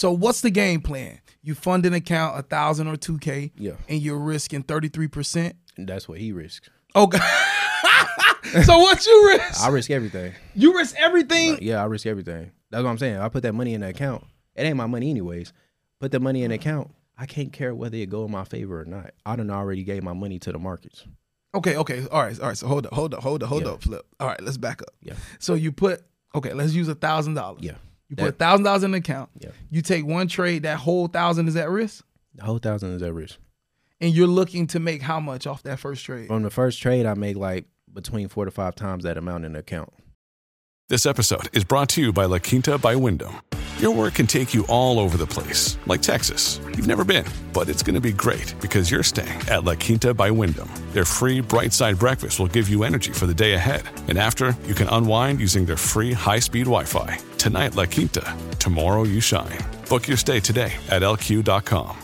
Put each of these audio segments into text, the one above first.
So what's the game plan? You fund an account 1,000 or 2K, and you're risking 33%. And that's what he risks. Okay. So what you risk? I risk everything. You risk everything? Yeah, I risk everything. That's what I'm saying. I put that money in the account. It ain't my money anyways. Put the money in the account. I can't care whether it go in my favor or not. I done already gave my money to the markets. Okay. All right. So hold up, Flip. All right, let's back up. Yeah. So you put, let's use $1,000. Yeah. You put $1,000 in the account. Yeah. You take one trade, that whole 1,000 is at risk? The whole 1,000 is at risk. And you're looking to make how much off that first trade? From the first trade, I make like between 4 to 5 times that amount in the account. This episode is brought to you by La Quinta by Wyndham. Your work can take you all over the place, like Texas. You've never been, but it's going to be great because you're staying at La Quinta by Wyndham. Their free Bright Side breakfast will give you energy for the day ahead. And after, you can unwind using their free high-speed Wi-Fi. Tonight, La Quinta. Tomorrow, you shine. Book your stay today at LQ.com.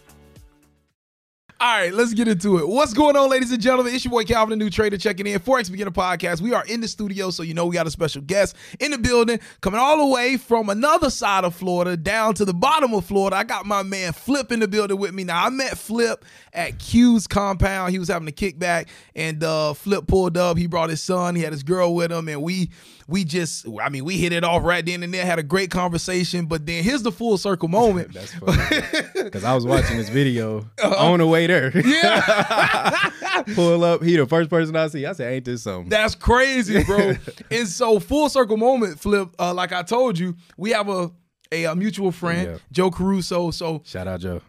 All right, let's get into it. What's going on, ladies and gentlemen? It's your boy Calvin, the new trader, checking in. Forex Beginner Podcast. We are in the studio, so you know we got a special guest in the building, coming all the way from another side of Florida down to the bottom of Florida. I got my man Flip in the building with me. Now, I met Flip at Q's compound. He was having a kickback, and Flip pulled up. He brought his son. He had his girl with him, and we hit it off right then and there, had a great conversation. But then here's the full circle moment. That's funny. Because I was watching this video on the way there. Yeah. Pull up. He the first person I see. I said, ain't this something? That's crazy, bro. And so full circle moment, Flip, like I told you, we have a mutual friend, Joe Caruso. So shout out Joe.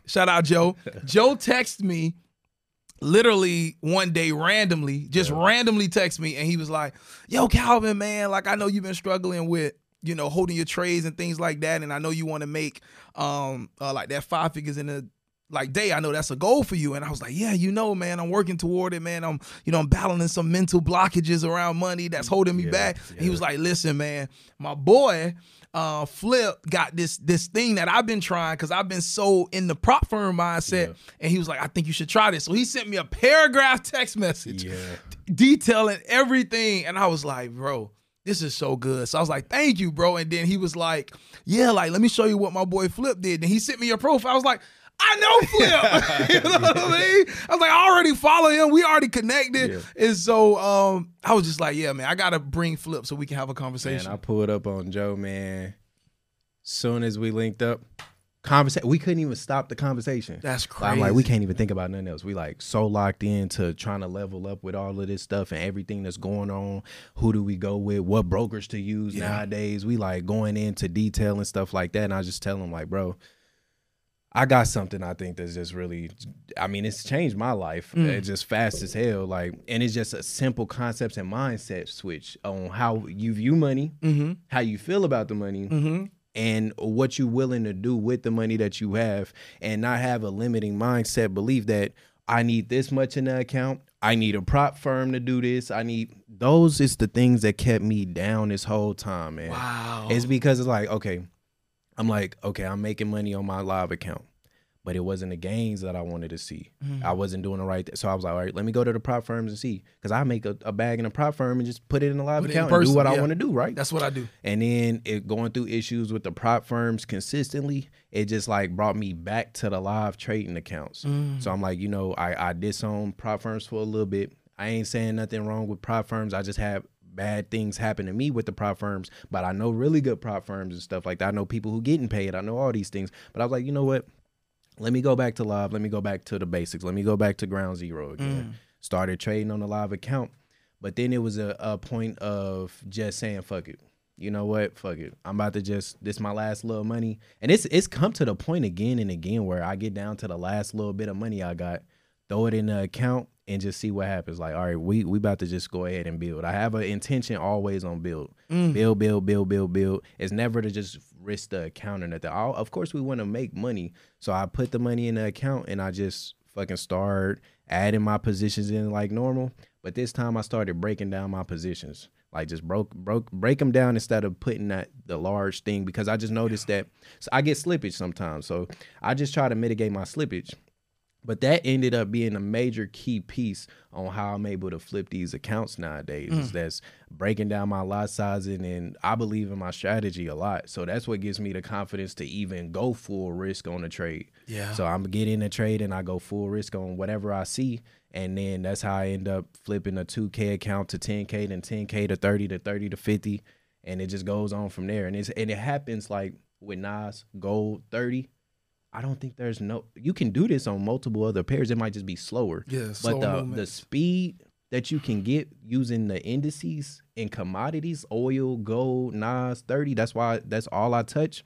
Joe texted me literally one day randomly text me, and he was like, yo, Calvin, man, like I know you've been struggling with, holding your trades and things like that, and I know you want to make like that 5 figures in a day. I know that's a goal for you. And I was like, yeah, man, I'm working toward it, man. I'm battling some mental blockages around money that's holding me back. Yeah. And he was like, listen, man, my boy Flip got this thing that I've been trying because I've been so in the prop firm mindset. Yeah. And he was like, I think you should try this. So he sent me a paragraph text message detailing everything. And I was like, bro, this is so good. So I was like, thank you, bro. And then he was like, yeah, like, let me show you what my boy Flip did. And he sent me your profile. I was like, I know Flip. You know what I mean? I was like, I already follow him. We already connected. Yeah. And so I was just like, yeah, man, I got to bring Flip so we can have a conversation. Man, I pulled up on Joe, man. Soon as we linked up, we couldn't even stop the conversation. That's crazy. I'm like, we can't even think about nothing else. We like so locked into trying to level up with all of this stuff and everything that's going on. Who do we go with? What brokers to use nowadays? We like going into detail and stuff like that. And I just tell him like, bro, I got something I think that's just really, it's changed my life. It's just fast as hell. Like, and it's just a simple concepts and mindset switch on how you view money, how you feel about the money, and what you're willing to do with the money that you have, and not have a limiting mindset belief that I need this much in the account. I need a prop firm to do this. Those is the things that kept me down this whole time, man. Wow. It's because it's like, I'm making money on my live account, but it wasn't the gains that I wanted to see. I wasn't doing the right thing. So I was like, all right, let me go to the prop firms and see. Because I make a bag in a prop firm and just put it in a live account and do what I want to do, right? That's what I do. And then going through issues with the prop firms consistently, it just like brought me back to the live trading accounts. So I'm like, I disowned prop firms for a little bit. I ain't saying nothing wrong with prop firms. I just have bad things happen to me with the prop firms, but I know really good prop firms and stuff like that. I know people who getting paid. I know all these things, but I was like, you know what? Let me go back to live. Let me go back to the basics. Let me go back to ground zero again. Started trading on the live account, but then it was a point of just saying, fuck it. You know what? Fuck it. I'm about to this my last little money. And it's come to the point again and again where I get down to the last little bit of money I got, throw it in the account, and just see what happens. Like, all right, we about to just go ahead and build. I have an intention always on build. Build. It's never to just risk the account or nothing. Of course, we want to make money. So I put the money in the account and I just fucking start adding my positions in like normal. But this time I started breaking down my positions. Like just break them down instead of putting the large thing, because I just noticed that I get slippage sometimes. So I just try to mitigate my slippage But that ended up being a major key piece on how I'm able to flip these accounts nowadays. That's breaking down my lot sizing, and I believe in my strategy a lot. So that's what gives me the confidence to even go full risk on a trade. Yeah. So I'm getting in a trade and I go full risk on whatever I see. And then that's how I end up flipping a 2K account to 10K, then 10K to 30 to 30 to 50. And it just goes on from there. And it happens like with Nas Gold 30. I don't think you can do this on multiple other pairs. It might just be slower. Yeah, but the speed that you can get using the indices in commodities, oil, gold, Nas 30, that's all I touch,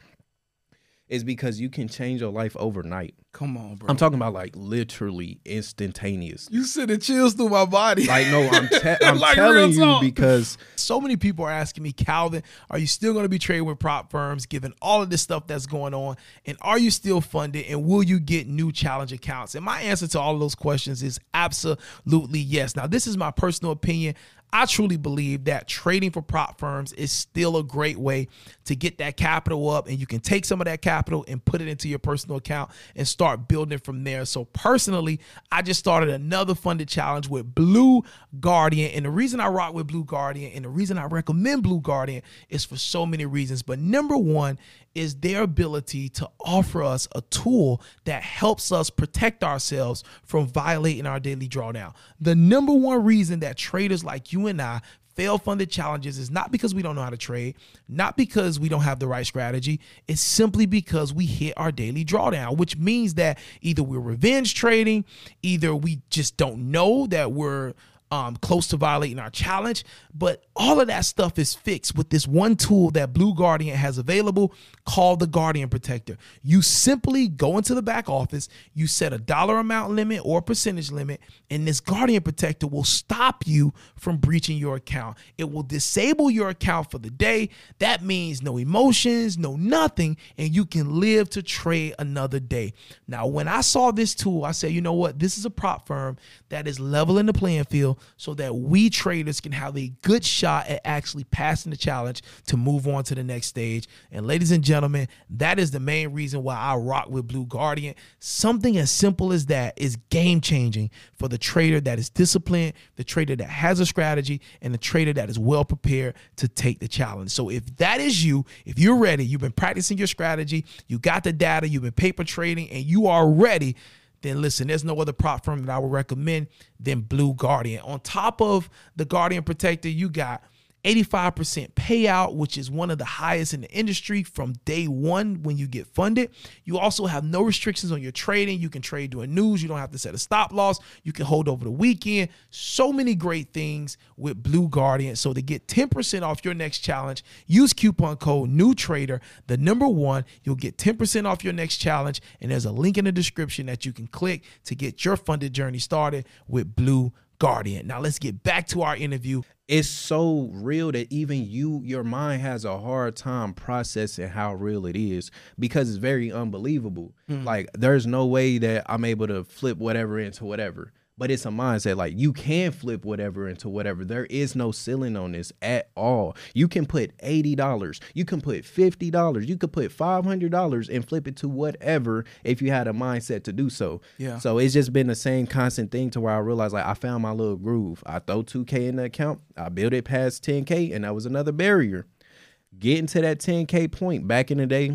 is because you can change your life overnight. Come on, bro. I'm talking about like literally instantaneous. You sending chills through my body. Like, no, I'm Like, telling real you talk. because So many people are asking me, Calvin, are you still going to be trading with prop firms given all of this stuff that's going on? And are you still funded? And will you get new challenge accounts? And my answer to all of those questions is absolutely yes. Now, this is my personal opinion. I truly believe that trading for prop firms is still a great way to get that capital up, and you can take some of that capital and put it into your personal account and start building from there. So personally, I just started another funded challenge with Blue Guardian. And the reason I rock with Blue Guardian and the reason I recommend Blue Guardian is for so many reasons. But number one is their ability to offer us a tool that helps us protect ourselves from violating our daily drawdown. The number one reason that traders like you and I fail funded challenges is not because we don't know how to trade, not because we don't have the right strategy. It's simply because we hit our daily drawdown, which means that either we're revenge trading, either we just don't know that we're close to violating our challenge. But all of that stuff is fixed with this one tool that Blue Guardian has available called the Guardian Protector. You simply go into the back office, you set a dollar amount limit or percentage limit, and this Guardian Protector will stop you from breaching your account. It will disable your account for the day. That means no emotions, no nothing, and you can live to trade another day. Now, when I saw this tool, I said, you know what? This is a prop firm that is leveling the playing field so that we traders can have a good shot at actually passing the challenge to move on to the next stage. And ladies and gentlemen, that is the main reason why I rock with Blue Guardian. Something as simple as that is game changing for the trader that is disciplined, the trader that has a strategy, and the trader that is well prepared to take the challenge. So if that is you, if you're ready, you've been practicing your strategy, you got the data, you've been paper trading, and you are ready, then listen, there's no other prop firm that I would recommend than Blue Guardian. On top of the Guardian Protector, you got 85% payout, which is one of the highest in the industry from day one when you get funded. You also have no restrictions on your trading. You can trade during news. You don't have to set a stop loss. You can hold over the weekend. So many great things with Blue Guardian. So to get 10% off your next challenge, use coupon code NEWTRADER, the number 1. You'll get 10% off your next challenge. And there's a link in the description that you can click to get your funded journey started with Blue Guardian. Now let's get back to our interview. It's so real that even your mind has a hard time processing how real it is because it's very unbelievable. Like, there's no way that I'm able to flip whatever into whatever. But it's a mindset. Like, you can flip whatever into whatever. There is no ceiling on this at all. You can put $80. You can put $50. You could put $500 and flip it to whatever if you had a mindset to do so. Yeah. So it's just been the same constant thing to where I realized, like, I found my little groove. I throw 2K in the account. I build it past 10K, and that was another barrier. Getting to that 10K point, back in the day,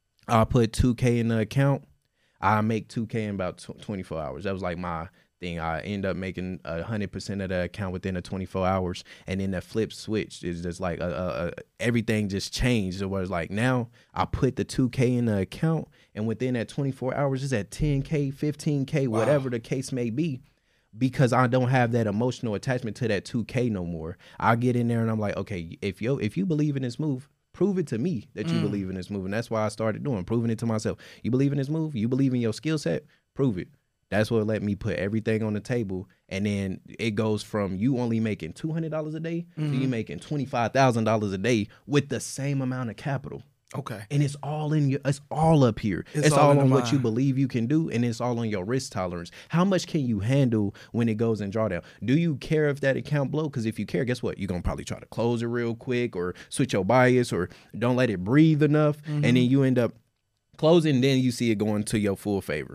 I put 2K in the account. I make 2K in about 24 hours. That was like my thing. I end up making 100% of the account within the 24 hours, and then the flip switch is just like everything just changed. It was like, now I put the 2K in the account, and within that 24 hours it's at 10K, 15K, wow, whatever the case may be, because I don't have that emotional attachment to that 2K no more. I get in there and I'm like, okay, if you believe in this move, prove it to me that you believe in this move. And that's why I started proving it to myself. You believe in this move? You believe in your skill set? Prove it. That's what let me put everything on the table. And then it goes from you only making $200 a day to you making $25,000 a day with the same amount of capital. Okay. And it's all it's all up here. It's all on what you believe you can do, and it's all on your risk tolerance. How much can you handle when it goes in drawdown? Do you care if that account blow? Because if you care, guess what? You're going to probably try to close it real quick or switch your bias or don't let it breathe enough. And then you end up closing, then you see it going to your full favor.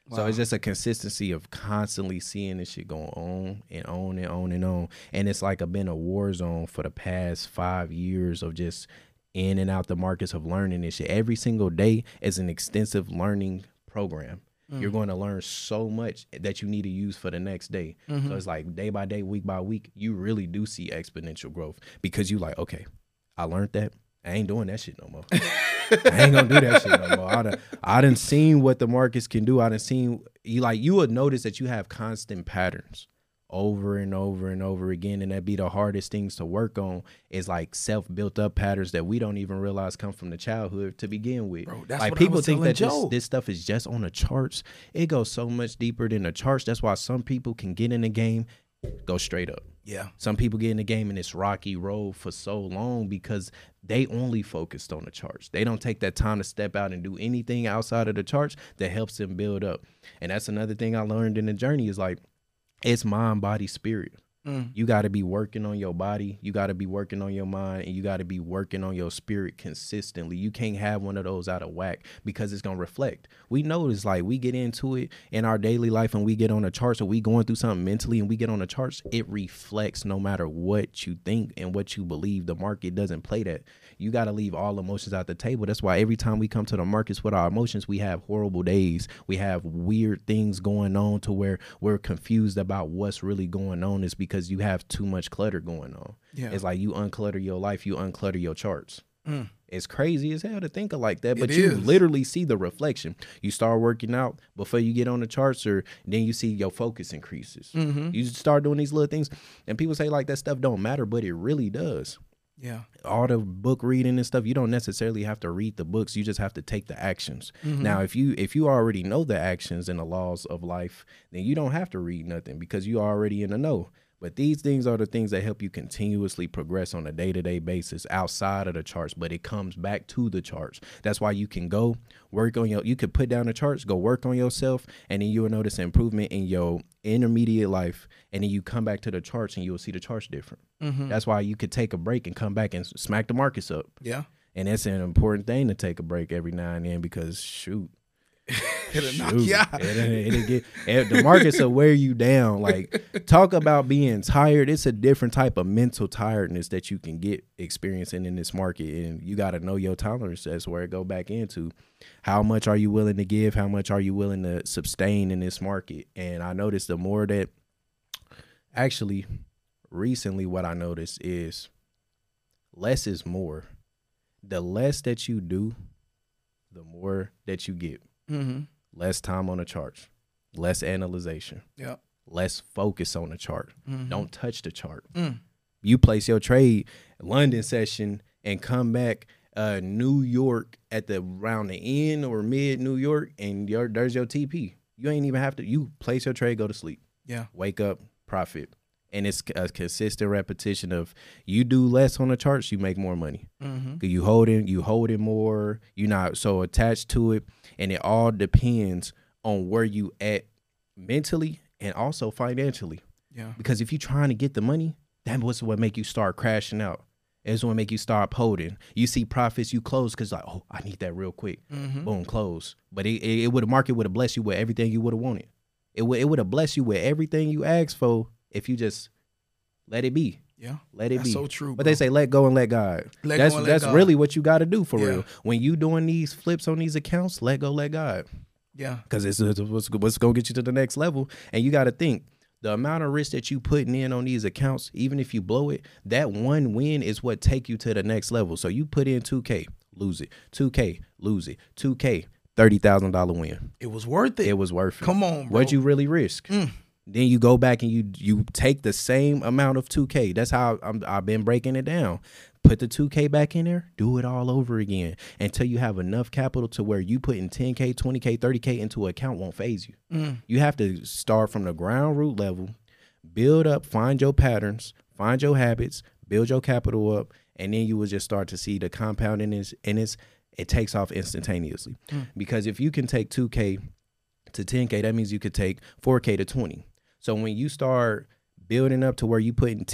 So it's just a consistency of constantly seeing this shit going on and on and on and on. And it's like been a war zone for the past 5 years of just in and out the markets of learning this shit. Every single day is an extensive learning program. You're going to learn so much that you need to use for the next day. So it's like day by day, week by week, you really do see exponential growth because you like, okay, I learned that. I ain't doing that shit no more. I ain't gonna do that shit no more. I done seen what the markets can do. I done seen you would notice that you have constant patterns over and over and over again, and that'd be the hardest things to work on is like self-built up patterns that we don't even realize come from the childhood to begin with. Bro, that's like what people I was think that Joe. this stuff is just on the charts. It goes so much deeper than the charts. That's why some people can get in the game, go straight up. Yeah. Some people get in the game and it's rocky road for so long because they only focused on the charts. They don't take that time to step out and do anything outside of the charts that helps them build up. And that's another thing I learned in the journey is like, it's mind, body, spirit. You got to be working on your body. You got to be working on your mind, and you got to be working on your spirit consistently. You can't have one of those out of whack because it's going to reflect. We notice like we get into it in our daily life and we get on the charts or we going through something mentally and we get on the charts. It reflects no matter what you think and what you believe. The market doesn't play that. You got to leave all emotions at the table. That's why every time we come to the markets with our emotions, we have horrible days. We have weird things going on to where we're confused about what's really going on is because you have too much clutter going on. Yeah. It's like you unclutter your life, you unclutter your charts. It's crazy as hell to think of like that, but you literally see the reflection. You start working out before you get on the charts, or then you see your focus increases. You start doing these little things, and people say like that stuff don't matter, but it really does. Yeah. All the book reading and stuff, you don't necessarily have to read the books. You just have to take the actions. Now, if you already know the actions and the laws of life, then you don't have to read nothing because you're already in the know. But these things are the things that help you continuously progress on a day-to-day basis outside of the charts, but it comes back to the charts. That's why you can go work on you could put down the charts, go work on yourself, and then you will notice improvement in your intermediate life. And then you come back to the charts and you will see the charts different. That's why you could take a break and come back and smack the markets up. Yeah. And that's an important thing to take a break every now and then because shoot. It'll knock you out. The markets will wear you down. Like, talk about being tired. It's a different type of mental tiredness that you can get experiencing in this market, and you got to know your tolerance. That's where it go back into how much are you willing to give, how much are you willing to sustain in this market. And I noticed the more that actually recently what I noticed is less is more. The less that you do, the more that you get. Less time on the charts, less analyzation, less focus on the chart. Don't touch the chart. You place your trade London session and come back New York at around the end or mid New York, and there's your TP. You ain't even have to. You place your trade, go to sleep. Yeah, wake up, profit. And it's a consistent repetition of you do less on the charts, you make more money. You hold it more. You're not so attached to it. And it all depends on where you at mentally and also financially. Yeah. Because if you're trying to get the money, that's what make you start crashing out. It's what make you start holding. You see profits, you close because like, oh, I need that real quick. Boom, close. But the market would have blessed you with everything you would have wanted. It would have blessed you with everything you asked for. If you just let it be. Yeah. Let it be. That's so true. But they say let go and let God. That's really what you got to do for real. When you doing these flips on these accounts, let go, let God. Yeah. Because it's what's going to get you to the next level. And you got to think, the amount of risk that you putting in on these accounts, even if you blow it, that one win is what take you to the next level. So you put in 2K, lose it. 2K, lose it. 2K, $30,000 win. It was worth it. It was worth it. Come on, bro. What'd you really risk? Then you go back and you take the same amount of 2K. That's how I've been breaking it down. Put the 2K back in there, do it all over again until you have enough capital to where you putting 10K, 20K, 30K into an account won't phase you. You have to start from the ground root level, build up, find your patterns, find your habits, build your capital up, and then you will just start to see the compounding it takes off instantaneously. Because if you can take 2K to 10K, that means you could take 4K to 20. So when you start building up to where you putting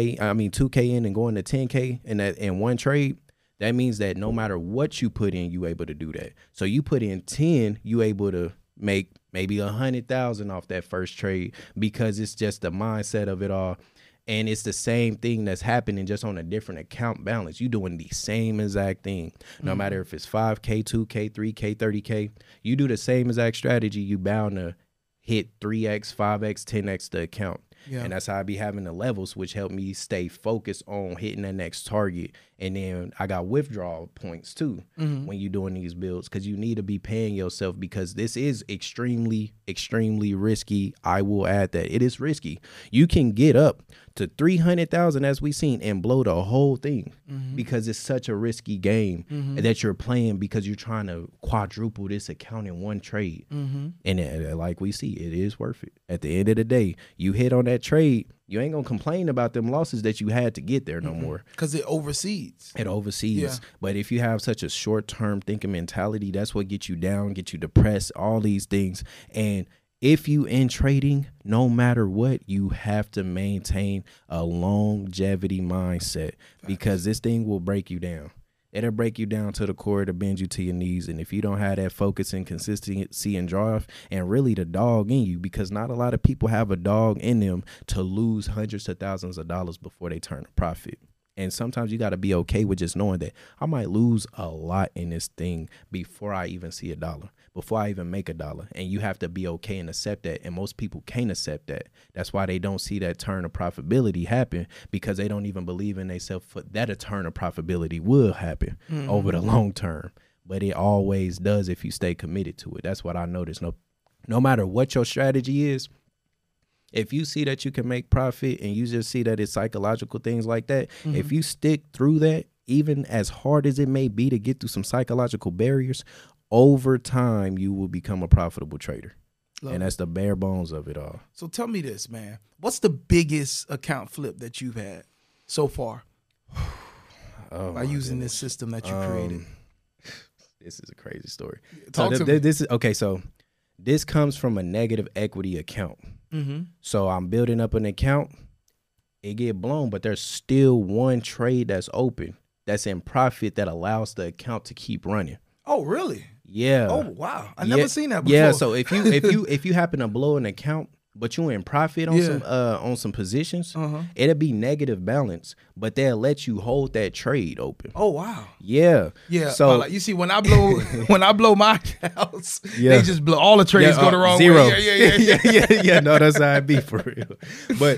2K in and going to 10K in one trade, that means that no matter what you put in, you able to do that. So you put in 10, you able to make maybe 100,000 off that first trade because it's just the mindset of it all. And it's the same thing that's happening just on a different account balance. You doing the same exact thing. No matter if it's 5K, 2K, 3K, 30K, you do the same exact strategy, you bound to hit 3X, 5X, 10X the account. Yeah. And that's how I be having the levels, which help me stay focused on hitting that next target. And then I got withdrawal points too when you're doing these builds, because you need to be paying yourself, because this is extremely, extremely risky. I will add that it is risky. You can get up to 300,000 as we've seen and blow the whole thing because it's such a risky game that you're playing, because you're trying to quadruple this account in one trade. And like we see, it is worth it. At the end of the day, you hit on that trade, you ain't gonna complain about them losses that you had to get there no more. Because it oversees. It oversees. Yeah. But if you have such a short-term thinking mentality, that's what gets you down, get you depressed, all these things. And if you in trading, no matter what, you have to maintain a longevity mindset, because this thing will break you down. It'll break you down to the core, it'll bend you to your knees. And if you don't have that focus and consistency and drive and really the dog in you, because not a lot of people have a dog in them to lose hundreds of thousands of dollars before they turn a profit. And sometimes you got to be okay with just knowing that I might lose a lot in this thing before I even see a dollar, before I even make a dollar. And you have to be okay and accept that. And most people can't accept that. That's why they don't see that turn of profitability happen, because they don't even believe in themselves that a turn of profitability will happen over the long term. But it always does if you stay committed to it. That's what I noticed. No matter what your strategy is, if you see that you can make profit and you just see that it's psychological things like that, if you stick through that, even as hard as it may be to get through some psychological barriers, over time you will become a profitable trader. And that's the bare bones of it all. So tell me this, man. What's the biggest account flip that you've had so far by using this system that you created? This is a crazy story. Talk to me. This is okay. So this comes from a negative equity account. So I'm building up an account, it get blown, but there's still one trade that's open, that's in profit, that allows the account to keep running. Oh, really? Yeah. Oh, wow. I never seen that before. Yeah. So if you happen to blow an account, but you in profit on some positions, it'll be negative balance, but they'll let you hold that trade open. Oh, wow. Yeah. Yeah. So like, you see, when I blow my accounts, they just blow, all the trades go the wrong zero. way. Yeah. No, that's how it be for real. But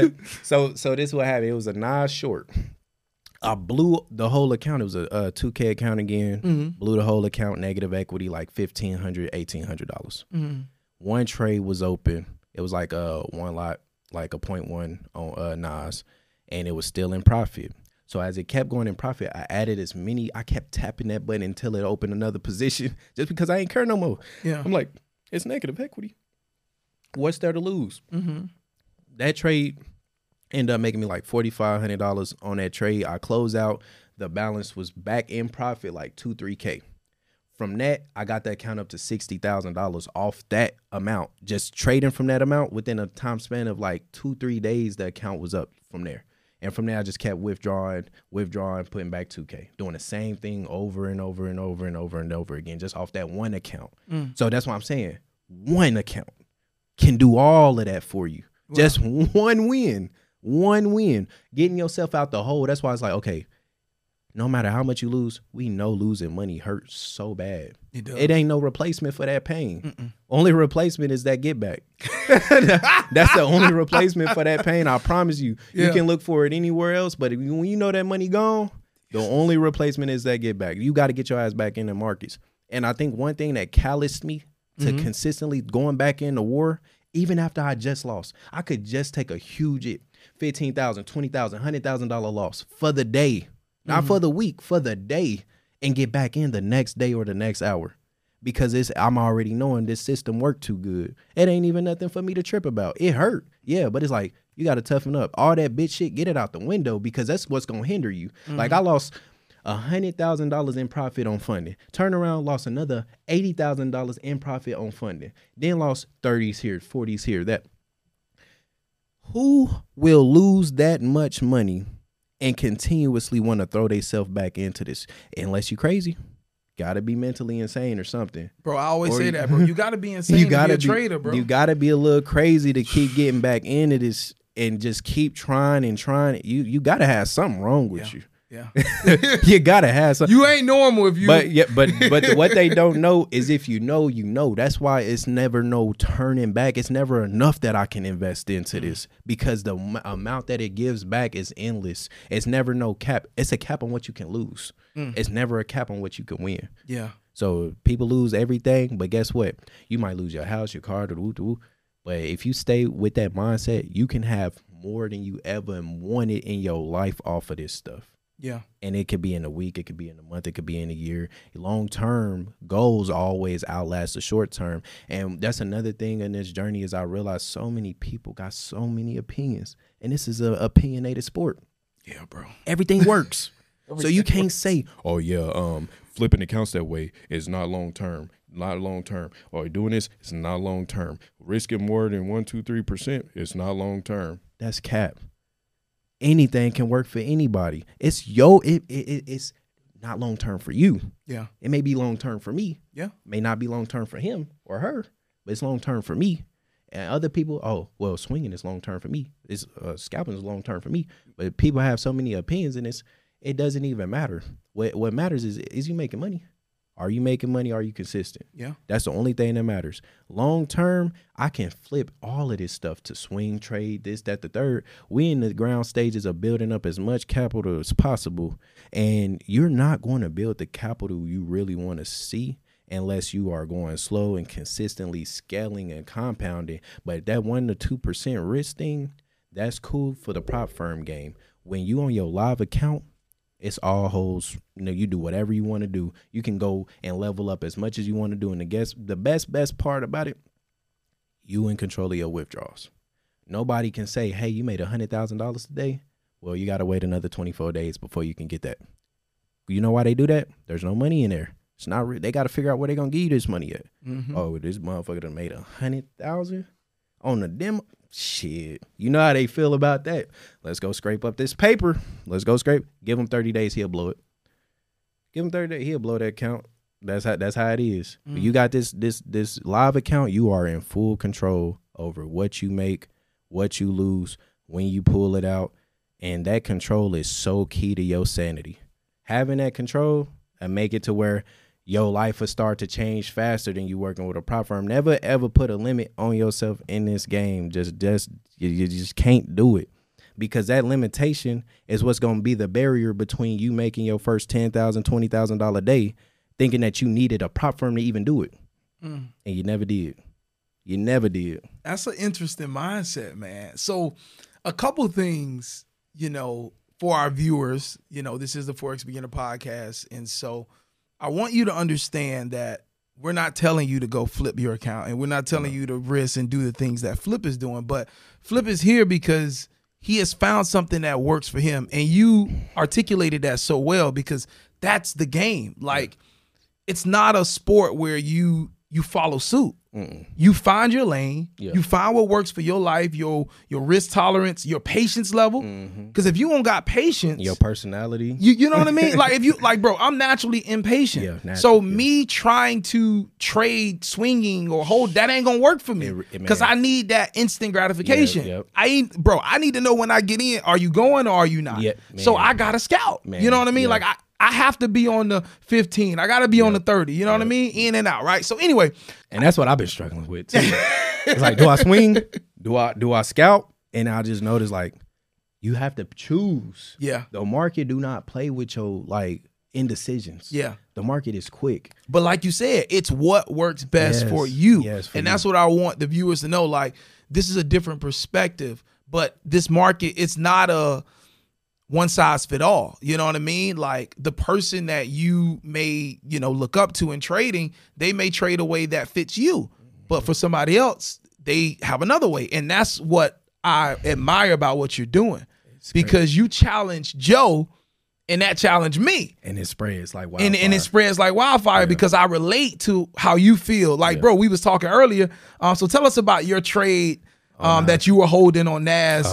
so this is what happened. It was a Nas short. I blew the whole account. It was a 2K account again. Blew the whole account, negative equity, like $1,500, $1,800. One trade was open. It was like one lot, like a 0.1 on Nas, and it was still in profit. So as it kept going in profit, I added as many. I kept tapping that button until it opened another position, just because I ain't care no more. Yeah, I'm like, it's negative equity. What's there to lose? That trade ended up making me like $4,500 on that trade. I closed out. The balance was back in profit, like $2-3K. From that, I got that account up to $60,000 off that amount. Just trading from that amount within a time span of like 2-3 days, the account was up from there. And from there, I just kept withdrawing, putting back 2K, doing the same thing over and over and over and over and over again, just off that one account. So that's what I'm saying. One account can do all of that for you. Wow. Just one win, getting yourself out the hole. That's why it's like, okay, no matter how much you lose, we know losing money hurts so bad. It ain't no replacement for that pain. Only replacement is that get back. That's the only replacement for that pain. I promise you. You can look for it anywhere else, but when you know that money gone, the only replacement is that get back. You got to get your ass back in the markets. And I think one thing that calloused me to consistently going back in the war, even after I just lost, I could just take a huge hit, $15,000, $20,000, $100,000 loss for the day. Not for the week, for the day, and get back in the next day or the next hour, because I'm already knowing this system worked too good. It ain't even nothing for me to trip about. It hurt, yeah, but it's like you got to toughen up. All that bitch shit, get it out the window, because that's what's gonna hinder you. Like I lost $100,000 in profit on funding. Turn around, lost another $80,000 in profit on funding. Then lost 30s here, 40s here. That who will lose that much money and continuously want to throw themselves back into this? Unless you crazy. Gotta be mentally insane or something. Bro, I always say that, bro. You gotta be insane to be a trader, bro. You gotta be a little crazy to keep getting back into this and just keep trying and trying. You gotta have something wrong with you. Yeah. You gotta have something. You ain't normal if you. But what they don't know is if you know, you know. That's why it's never no turning back. It's never enough that I can invest into this because the amount that it gives back is endless. It's never no cap. It's a cap on what you can lose. It's never a cap on what you can win. Yeah. So people lose everything, but guess what? You might lose your house, your car, but if you stay with that mindset, you can have more than you ever wanted in your life off of this stuff. Yeah. And it could be in a week, it could be in a month, it could be in a year. Long-term goals always outlast the short term. And that's another thing in this journey is I realized so many people got so many opinions. And this is an opinionated sport. Yeah, bro. Everything works. So you can't say, oh, yeah, flipping accounts that way is not long-term. Not long-term. Or doing this is not long-term. Risking more than 1, 2, 3%, it's not long-term. That's cap. Anything can work for anybody. It's it's not long term for you. Yeah. It may be long term for me. Yeah. It may not be long term for him or her, but it's long term for me. And other people, oh, well, swinging is long term for me. It's scalping is long term for me. But people have so many opinions, and it doesn't even matter. What matters is you making money? Are you making money? Are you consistent? Yeah. That's the only thing that matters. Long term, I can flip all of this stuff to swing trade, this, that, the third. We in the ground stages of building up as much capital as possible. And you're not going to build the capital you really want to see unless you are going slow and consistently scaling and compounding. But that 1 to 2% risk thing, that's cool for the prop firm game. When you on your live account, it's all holes. You know, you do whatever you want to do. You can go and level up as much as you want to do. And the best part about it, you in control of your withdrawals. Nobody can say, hey, you made $100,000 today. Well, you got to wait another 24 days before you can get that. You know why they do that? There's no money in there. It's not. They got to figure out where they're going to give you this money at. Mm-hmm. Oh, this motherfucker done made $100,000 on the demo. Shit, you know how they feel about that. Let's go scrape up this paper. Let's go scrape. Give him 30 days, he'll blow it. Give him 30 days, he'll blow that account. That's how it is. Mm. You got this live account, you are in full control over what you make, what you lose, when you pull it out, and that control is so key to your sanity. Having that control and make it to where your life will start to change faster than you working with a prop firm. Never, ever put a limit on yourself in this game. You just can't do it because that limitation is what's going to be the barrier between you making your first $10,000, $20,000 day thinking that you needed a prop firm to even do it. And you never did. You never did. That's an interesting mindset, man. So a couple things, for our viewers, this is the Forex Beginner Podcast. And so I want you to understand that we're not telling you to go flip your account and we're not telling you to risk and do the things that Flip is doing. But Flip is here because he has found something that works for him. And you articulated that so well because that's the game. Like, it's not a sport where you follow suit. You find your lane. Yeah. You find what works for your life, your risk tolerance, your patience level. Because if you don't got patience, your personality, you know what I mean? Like if you bro, I'm naturally impatient. Yeah, so me trying to trade swinging or hold, that ain't gonna work for me because I need that instant gratification. Yeah, yep. I need to know when I get in. Are you going or are you not? Yeah, so I gotta scout. Man, you know what I mean? Yeah. Like I have to be on the 15. I got to be on the 30. You know what I mean? In and out, right? So anyway. And that's what I've been struggling with, too. It's like, do I swing? Do I scout? And I just notice, like, you have to choose. Yeah. The market do not play with your, indecisions. Yeah. The market is quick. But like you said, it's what works best for you. Yes, and that's what I want the viewers to know. Like, this is a different perspective. But this market, it's not a one size fit all. You know what I mean? Like the person that you may, look up to in trading, they may trade a way that fits you. But for somebody else, they have another way. And that's what I admire about what you're doing. Because you challenge Joe and that challenged me. And it spreads like wildfire. And it spreads like wildfire because I relate to how you feel. Like, bro, we was talking earlier. So tell us about your trade that you were holding on NAS.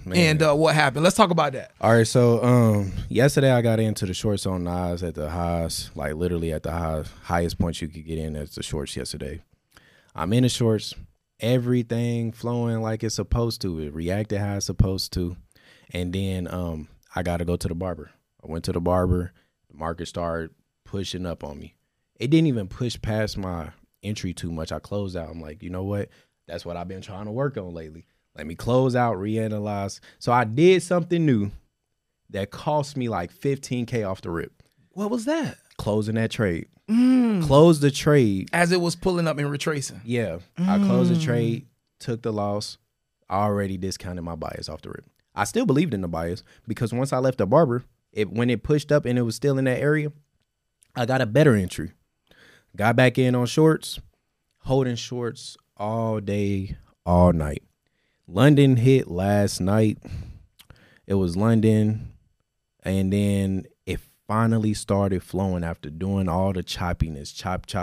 Man. And what happened? Let's talk about that. All right, so yesterday I got into the shorts on Nas at the highest, like literally at the highest point you could get in as the shorts yesterday. I'm in the shorts, everything flowing like it's supposed to. It reacted how it's supposed to. And then I got to go to the barber. I went to the barber. The market started pushing up on me. It didn't even push past my entry too much. I closed out. I'm like, you know what? That's what I've been trying to work on lately. Let me close out, reanalyze. So I did something new that cost me like $15K off the rip. What was that? Closing that trade. Closed the trade. As it was pulling up and retracing. Yeah. I closed the trade, took the loss. I already discounted my bias off the rip. I still believed in the bias because once I left the barber, when it pushed up and it was still in that area, I got a better entry. Got back in on shorts, holding shorts all day, all night. London hit last night. It was London, and then it finally started flowing after doing all the choppiness,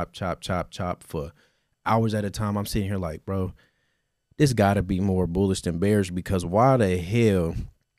chop for hours at a time. I'm sitting here like, bro, this got to be more bullish than bearish, because why the hell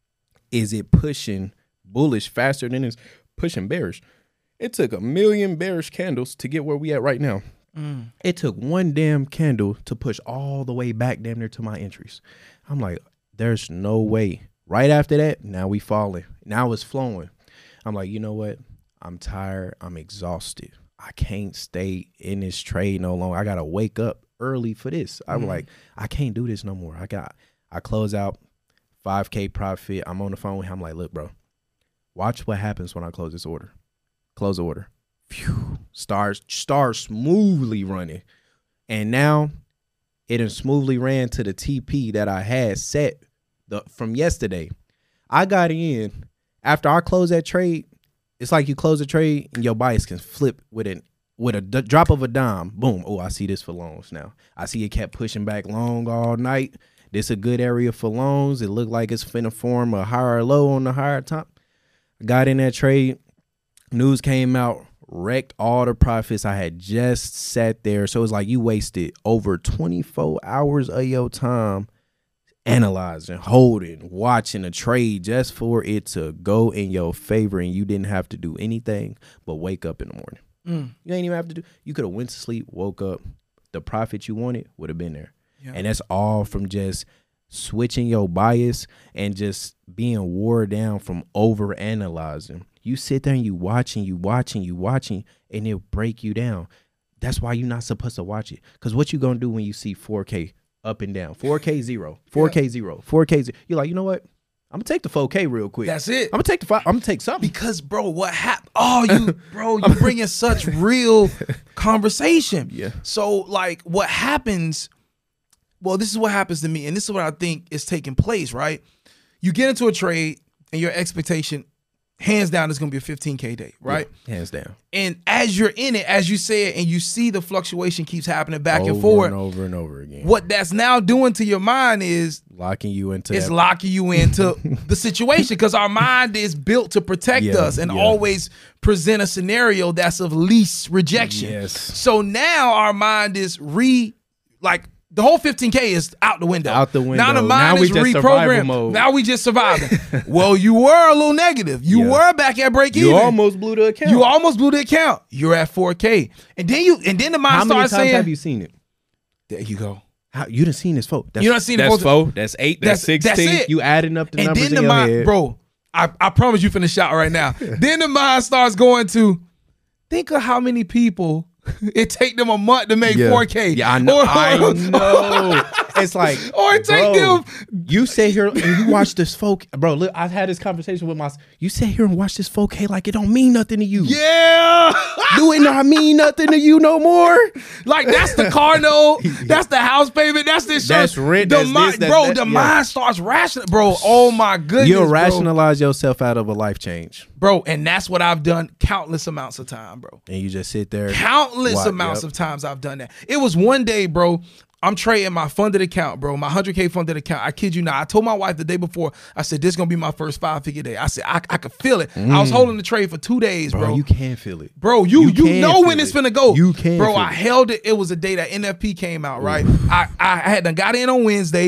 is it pushing bullish faster than it's pushing bearish? It took 1 million bearish candles to get where we at right now. It took one damn candle to push all the way back damn near to my entries. I'm like, there's no way. Right after that, now we falling. Now it's flowing. I'm like, you know what? I'm tired. I'm exhausted. I can't stay in this trade no longer. I got to wake up early for this. I'm like, I can't do this no more. I close out 5K profit. I'm on the phone with him. I'm like, look, bro, watch what happens when I close this order. Close the order. Phew. Stars smoothly running. And now it done smoothly ran to the TP that I had set from yesterday. I got in after I closed that trade. It's like you close a trade and your bias can flip with a drop of a dime. Boom. Oh, I see this for longs now. I see it kept pushing back long all night. This a good area for longs. It looked like it's finna form a higher low on the higher top. I got in that trade. News came out, wrecked all the profits. I had just sat there. So it's like you wasted over 24 hours of your time analyzing, holding, watching a trade just for it to go in your favor, and you didn't have to do anything but wake up in the morning. You ain't even have to do. You could have went to sleep, woke up. The profit you wanted would have been there. Yeah. And that's all from just switching your bias and just being wore down from over analyzing. You sit there and you watching, and it'll break you down. That's why you're not supposed to watch it. Because what you going to do when you see 4K up and down? 4K 0, 4K 0, 4K 0. You're like, you know what? I'm going to take the 4K real quick. That's it. I'm going to take the 5. I'm going to take something. Because, bro, what happened? Oh, you bringing such real conversation. Yeah. So, like, what happens, well, this is what happens to me, and this is what I think is taking place, right? You get into a trade, and your expectation, hands down, is going to be a 15K day, right? Yeah, hands down. And as you're in it, as you said, and you see the fluctuation keeps happening back and forward. Over and over again. What that's now doing to your mind is locking you into the situation, because our mind is built to protect us and always present a scenario that's of least rejection. Yes. So now our mind is the whole 15K is out the window. Now the mind is reprogrammed. Now we just surviving. Well, you were a little negative. You were back at break even. You almost blew the account. You're at 4K. And then the mind starts saying, how many times have you seen it? There you go. You done seen this 4. You done seen it 4. That's 8. That's 16. That's it. You adding up the numbers in your head. Bro, I promise you finna shout right now. Then the mind starts going to, think of how many people it take them a month to make 4K. Yeah, I know. I know. It's like, or it take them. You sit here and you watch this 4K. Bro, look, I've had this conversation with you sit here and watch this 4K like it don't mean nothing to you. Yeah. Do it not mean nothing to you no more? Like, that's the car note. That's the house payment. That's the That's rent. The mind starts rationing. Bro, oh my goodness. You'll rationalize yourself out of a life change. Bro, and that's what I've done countless amounts of time, bro. And you just sit there. Countless amounts of times I've done that. It was one day, bro, I'm trading my funded account, bro, my 100K funded account. I kid you not. I told my wife the day before, I said, this is going to be my first 5-figure day. I said, I could feel it. I was holding the trade for 2 days, bro. You can feel it. Bro, you know when it's finna go. You can Bro, I held it. It was a day that NFP came out, right? I had done got in on Wednesday,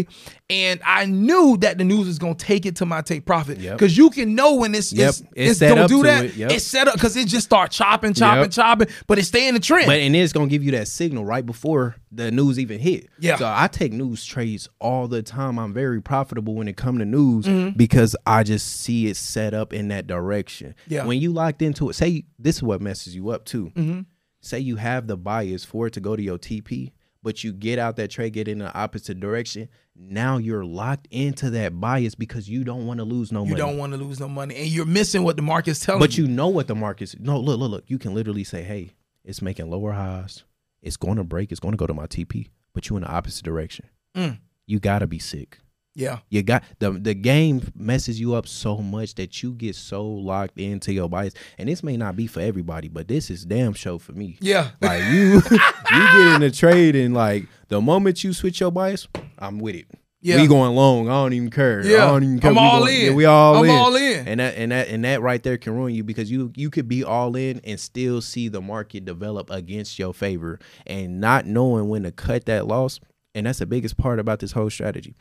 And I knew that the news was gonna take it to my take profit. Yep. Cause you can know when it's set don't up do to that. it. Yep. It's set up because it just start chopping, but it stay in the trend. And it's gonna give you that signal right before the news even hit. Yeah. So I take news trades all the time. I'm very profitable when it comes to news because I just see it set up in that direction. Yeah. When you locked into it, say this is what messes you up too. Say you have the bias for it to go to your TP, but you get out that trade, get in the opposite direction. Now you're locked into that bias because you don't want to lose no money. You don't want to lose no money, and you're missing what the market's telling you. But you know what the market's. No, look. You can literally say, hey, it's making lower highs. It's going to break. It's going to go to my TP. But you in the opposite direction. You got to be sick. Yeah. You got the game messes you up so much that you get so locked into your bias. And this may not be for everybody, but this is damn show for me. Yeah. Like you get in a trade and like the moment you switch your bias, I'm with it. Yeah. We going long. I don't even care. Yeah. I don't even care. I'm all in. Yeah, we all I'm in. all in. And that right there can ruin you because you could be all in and still see the market develop against your favor and not knowing when to cut that loss. And that's the biggest part about this whole strategy.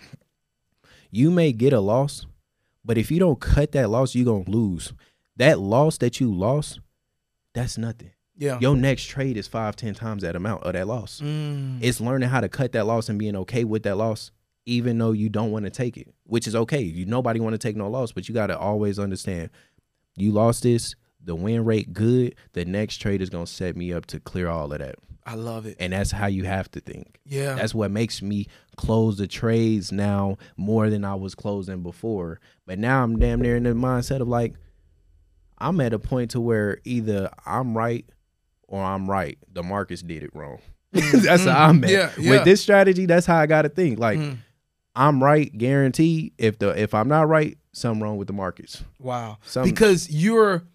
You may get a loss, but if you don't cut that loss, you're going to lose. That loss that you lost, that's nothing. Yeah. Your next trade is 5-10 times that amount of that loss. It's learning how to cut that loss and being okay with that loss, even though you don't want to take it, which is okay. Nobody want to take no loss, but you got to always understand you lost this, the win rate good, the next trade is going to set me up to clear all of that. I love it. And that's how you have to think. Yeah. That's what makes me close the trades now more than I was closing before. But now I'm damn near in the mindset of like, I'm at a point to where either I'm right or I'm right. The markets did it wrong. That's how I'm at. Yeah. With this strategy, that's how I got to think. Like, I'm right, guaranteed. If I'm not right, something wrong with the markets. Wow. Because you're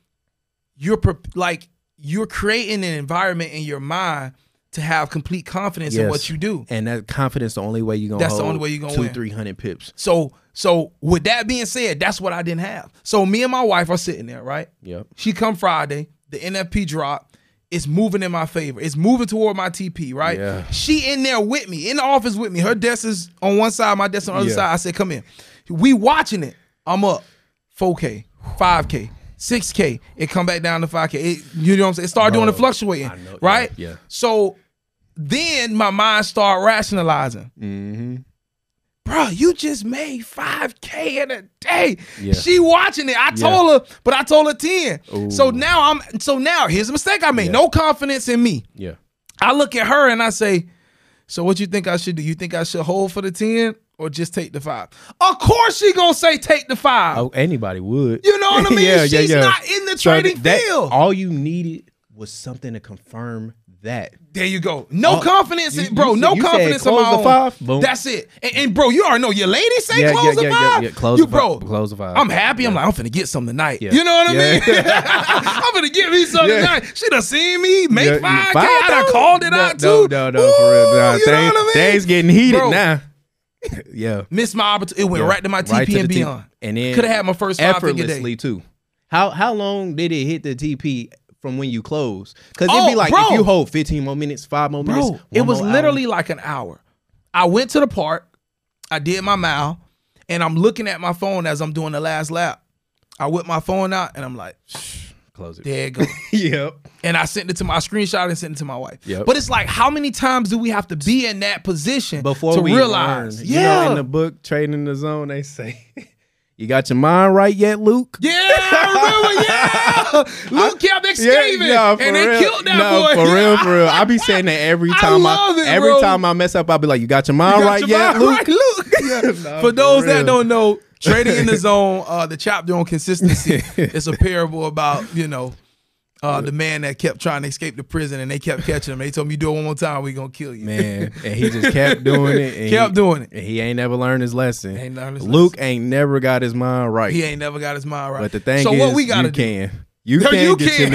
creating an environment in your mind to have complete confidence in what you do. And that confidence, the only way you're going to hold. That's the only way you're going to win. 200-300 pips. So with that being said, that's what I didn't have. So me and my wife are sitting there, right? Yep. She come Friday, the NFP drop. It's moving in my favor. It's moving toward my TP, right? Yeah. She in there with me, in the office with me. Her desk is on one side, my desk on the other side. I said, come in. We watching it. I'm up 4K, 5K. 6K, it come back down to 5K. You know what I'm saying? It started doing the fluctuating, right? Yeah. So then my mind started rationalizing. Bro, you just made 5K in a day. Yeah. She watching it. I told her, but I told her 10. Ooh. So now here's a mistake I made. Yeah. No confidence in me. Yeah. I look at her and I say, so what you think I should do? You think I should hold for the 10? Or just take the 5. Of course she gonna say take the 5. Oh, anybody would. You know what I mean? She's not in the trading field. All you needed was something to confirm that. There you go. No confidence, bro. No confidence in my own. Close the 5. Boom. That's it. And bro, you already know your lady say close the 5. Yeah. Close the 5. I'm happy. I'm like, I'm finna get some tonight. Yeah. You know what I mean? I'm finna get me some tonight. She done seen me make 5K. I done called it out too. No, for real. You know what I mean? Things getting heated now. Yeah, missed my opportunity. It went right to my TP and beyond. And then could have had my first 5 figure day. Effortlessly too. How long did it hit the TP from when you close? Because it'd be like if you hold 15 more minutes, 5 more minutes. It was literally like an hour. I went to the park, I did my mile, and I'm looking at my phone as I'm doing the last lap. I whip my phone out and I'm like, close it. There it goes. Yep. And I sent it to my screenshot and sent it to my wife. Yep. But it's like, how many times do we have to be in that position before to we realize? Learn. You know, in the book Trading in the Zone, they say, you got your mind right yet, Luke? Yeah, I remember. Yeah, Luke kept escaping, and they killed that boy. For real. I be saying that every time. Every time I mess up, I'll be like, you got your mind right yet, Luke? Right, Luke. For those that don't know, Trading in the Zone, the chapter on consistency, it's a parable about, the man that kept trying to escape the prison and they kept catching him. They told him, you do it one more time, we gonna kill you. Man, and he just kept doing it. And And he ain't never learned his lesson. Luke ain't never got his mind right. He ain't never got his mind right. But the thing is, what we gotta You can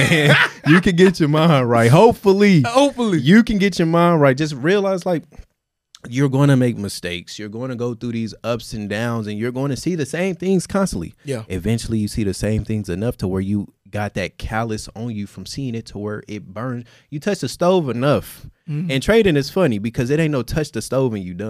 get your mind right. Hopefully, you can get your mind right. Just realize, like, you're going to make mistakes. You're going to go through these ups and downs, and you're going to see the same things constantly. Yeah. Eventually, you see the same things enough to where you got that callus on you from seeing it to where it burns. You touch the stove enough. Mm-hmm. And trading is funny because it ain't no touch the stove and you done.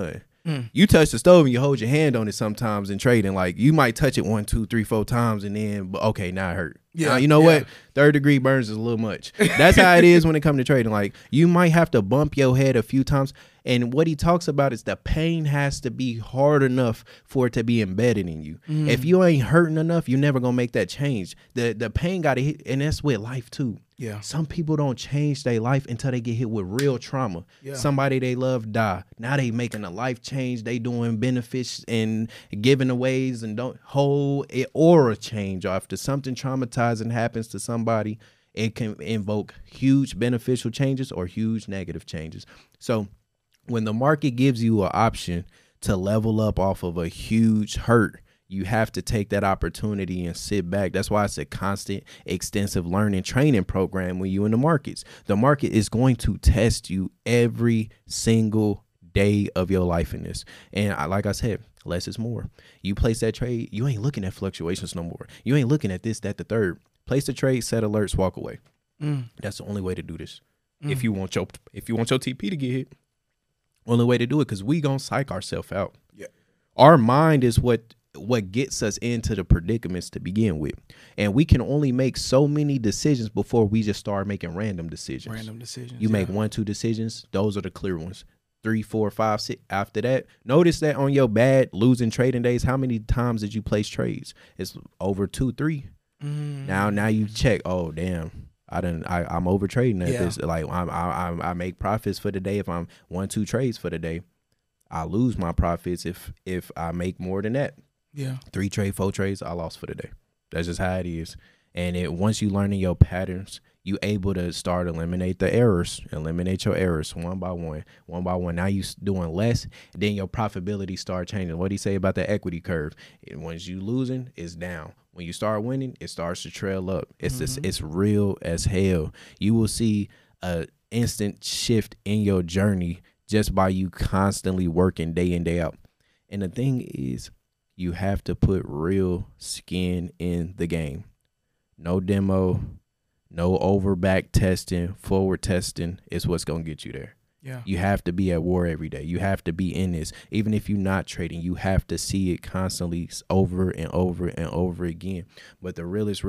You touch the stove and you hold your hand on it sometimes in trading. Like you might touch it 1, 2, 3, 4 times and then, but okay, now it hurt. Yeah, now, you know what? 3rd degree burns is a little much. That's how it is when it comes to trading. Like you might have to bump your head a few times. And what he talks about is the pain has to be hard enough for it to be embedded in you. If you ain't hurting enough, you're never gonna make that change. The pain got to hit, and that's with life too. Yeah. Some people don't change their life until they get hit with real trauma. Yeah. Somebody they love die. Now they making a life change. They doing benefits and giving aways and don't hold it or a change. Or after something traumatizing happens to somebody, it can invoke huge beneficial changes or huge negative changes. So when the market gives you an option to level up off of a huge hurt, you have to take that opportunity and sit back. That's why it's a constant, extensive learning training program when you're in the markets. The market is going to test you every single day of your life in this. And like I said, less is more. You place that trade, you ain't looking at fluctuations no more. You ain't looking at this, that, the third. Place the trade, set alerts, walk away. That's the only way to do this. If you want your TP to get hit, only way to do it, because we gonna psych ourselves out. Yeah, our mind is what gets us into the predicaments to begin with, and we can only make so many decisions before we just start making random decisions. You make 1, 2 decisions; those are the clear ones. 3, 4, 5, 6. After that, notice that on your bad losing trading days, how many times did you place trades? It's over 2, 3. Now you check. Oh damn. I'm over trading at this. Like I make profits for the day. If I'm 1, 2 trades for the day, I lose my profits if I make more than that. Yeah. 3 trade, 4 trades, I lost for the day. That's just how it is. And once you learn your patterns, you able to start eliminate your errors one by one. Now you doing less, then your profitability start changing. What do you say about the equity curve? Once you losing, it's down. When you start winning, it starts to trail up. It's real as hell. You will see a instant shift in your journey just by you constantly working day in, day out. And the thing is, you have to put real skin in the game. No demo, no over back testing, forward testing is what's going to get you there. Yeah. You have to be at war every day. You have to be in this. Even if you're not trading, you have to see it constantly over and over and over again. But the realest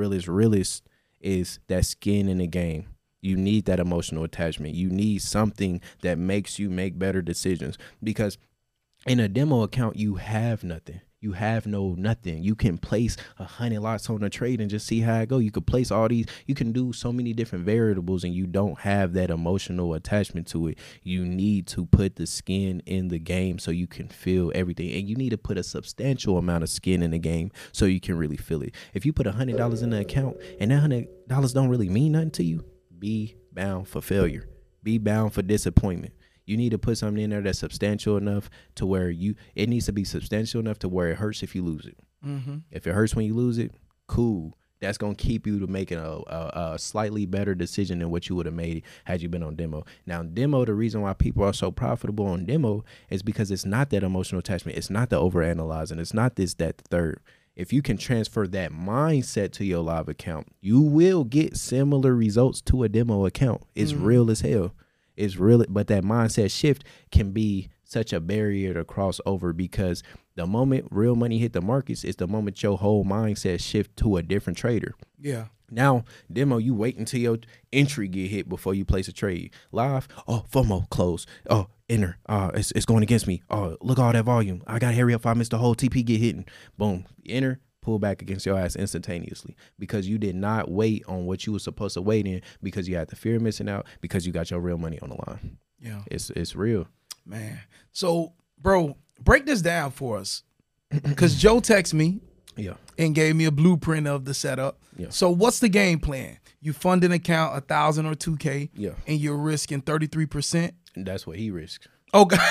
is that skin in the game. You need that emotional attachment. You need something that makes you make better decisions, because in a demo account, you have nothing. You have nothing. You can place 100 lots on a trade and just see how it go. You could place all these. You can do so many different variables, and you don't have that emotional attachment to it. You need to put the skin in the game so you can feel everything, and you need to put a substantial amount of skin in the game so you can really feel it. If you put $100 in the account and that $100 don't really mean nothing to you, be bound for failure. Be bound for disappointment. You need to put something in there that's substantial enough to where it needs to be substantial enough to where it hurts if you lose it. If it hurts when you lose it, cool. That's going to keep you to making a slightly better decision than what you would have made had you been on demo. Now, demo, the reason why people are so profitable on demo is because it's not that emotional attachment. It's not the overanalyzing. It's not this, that, the third. If you can transfer that mindset to your live account, you will get similar results to a demo account. It's real as hell. It's real, but that mindset shift can be such a barrier to cross over, because the moment real money hit the markets is the moment your whole mindset shift to a different trader. Yeah. Now, demo, you wait until your entry get hit before you place a trade. Live, oh, FOMO, close. Oh, enter. It's going against me. Oh, look at all that volume. I got to hurry up if I miss the whole TP get hitting. Boom, enter. Pull back against your ass instantaneously, because you did not wait on what you were supposed to wait in, because you had the fear of missing out, because you got your real money on the line. Yeah, it's real, man. So, bro, break this down for us, because Joe texted me, and gave me a blueprint of the setup. Yeah. So, what's the game plan? You fund an account 1,000 or 2K, and you're risking 33%. And that's what he risked. Oh God.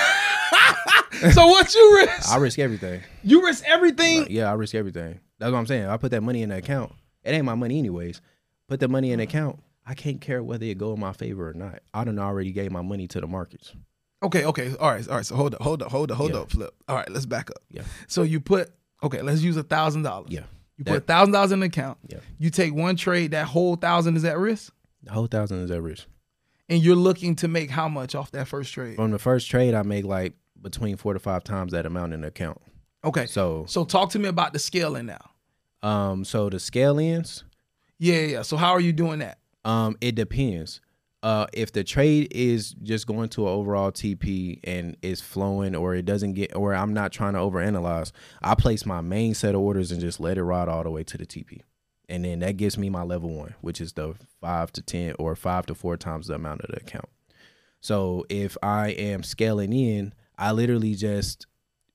So what you risk? I risk everything. You risk everything? Yeah, I risk everything. That's what I'm saying. I put that money in the account. It ain't my money anyways. Put the money in the account. I can't care whether it go in my favor or not. I done already gave my money to the markets. Okay. All right. So hold up, Flip. All right, let's back up. Yeah. So you put, let's use $1,000. Yeah. You put $1,000 in the account. Yeah. You take one trade, that whole 1,000 is at risk? The whole 1,000 is at risk. And you're looking to make how much off that first trade? From the first trade, I make like between 4 to 5 times that amount in the account. Okay. So talk to me about the scaling now. So the scale ins. Yeah. So how are you doing that? It depends. If the trade is just going to an overall TP and it's flowing, or it doesn't get, or I'm not trying to overanalyze, I place my main set of orders and just let it ride all the way to the TP. And then that gives me my level 1, which is the 5 to 10 or 5 to 4 times the amount of the account. So if I am scaling in, I literally just,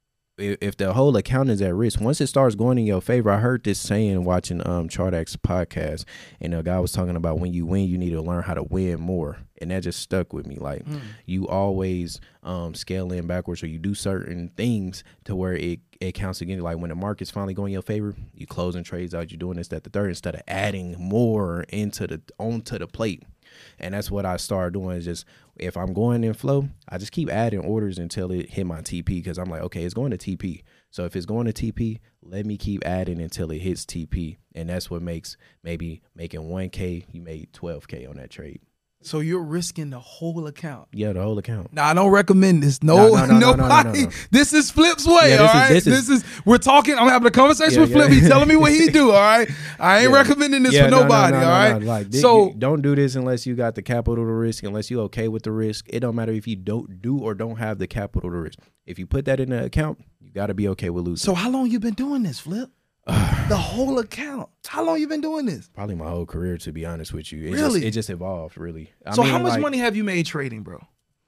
if the whole account is at risk, once it starts going in your favor, I heard this saying watching ChartX podcast, and a guy was talking about when you win, you need to learn how to win more. And that just stuck with me. Like you always scale in backwards, or you do certain things to where it counts again. Like when the market's finally going in your favor, you closing trades out, you're doing this, that, the third, instead of adding more onto the plate. And that's what I started doing, is just, if I'm going in flow, I just keep adding orders until it hit my TP, because I'm like, okay, it's going to TP. So if it's going to TP, let me keep adding until it hits TP. And that's what makes maybe making 1K, you made 12K on that trade. So you're risking the whole account. Yeah, the whole account. Now, I don't recommend this. Nobody. No. This is Flip's way, Yeah, all right? This is we're talking. I'm having a conversation with Flip. He's telling me what he do, all right? I ain't recommending this for nobody, all right? Like, so don't do this unless you got the capital to risk, unless you're okay with the risk. It don't matter if you don't have the capital to risk. If you put that in the account, you got to be okay with losing. So how long you been doing this, Flip? The whole account. How long you been doing this? Probably my whole career, to be honest with you. It just evolved, really. So how much money have you made trading, bro?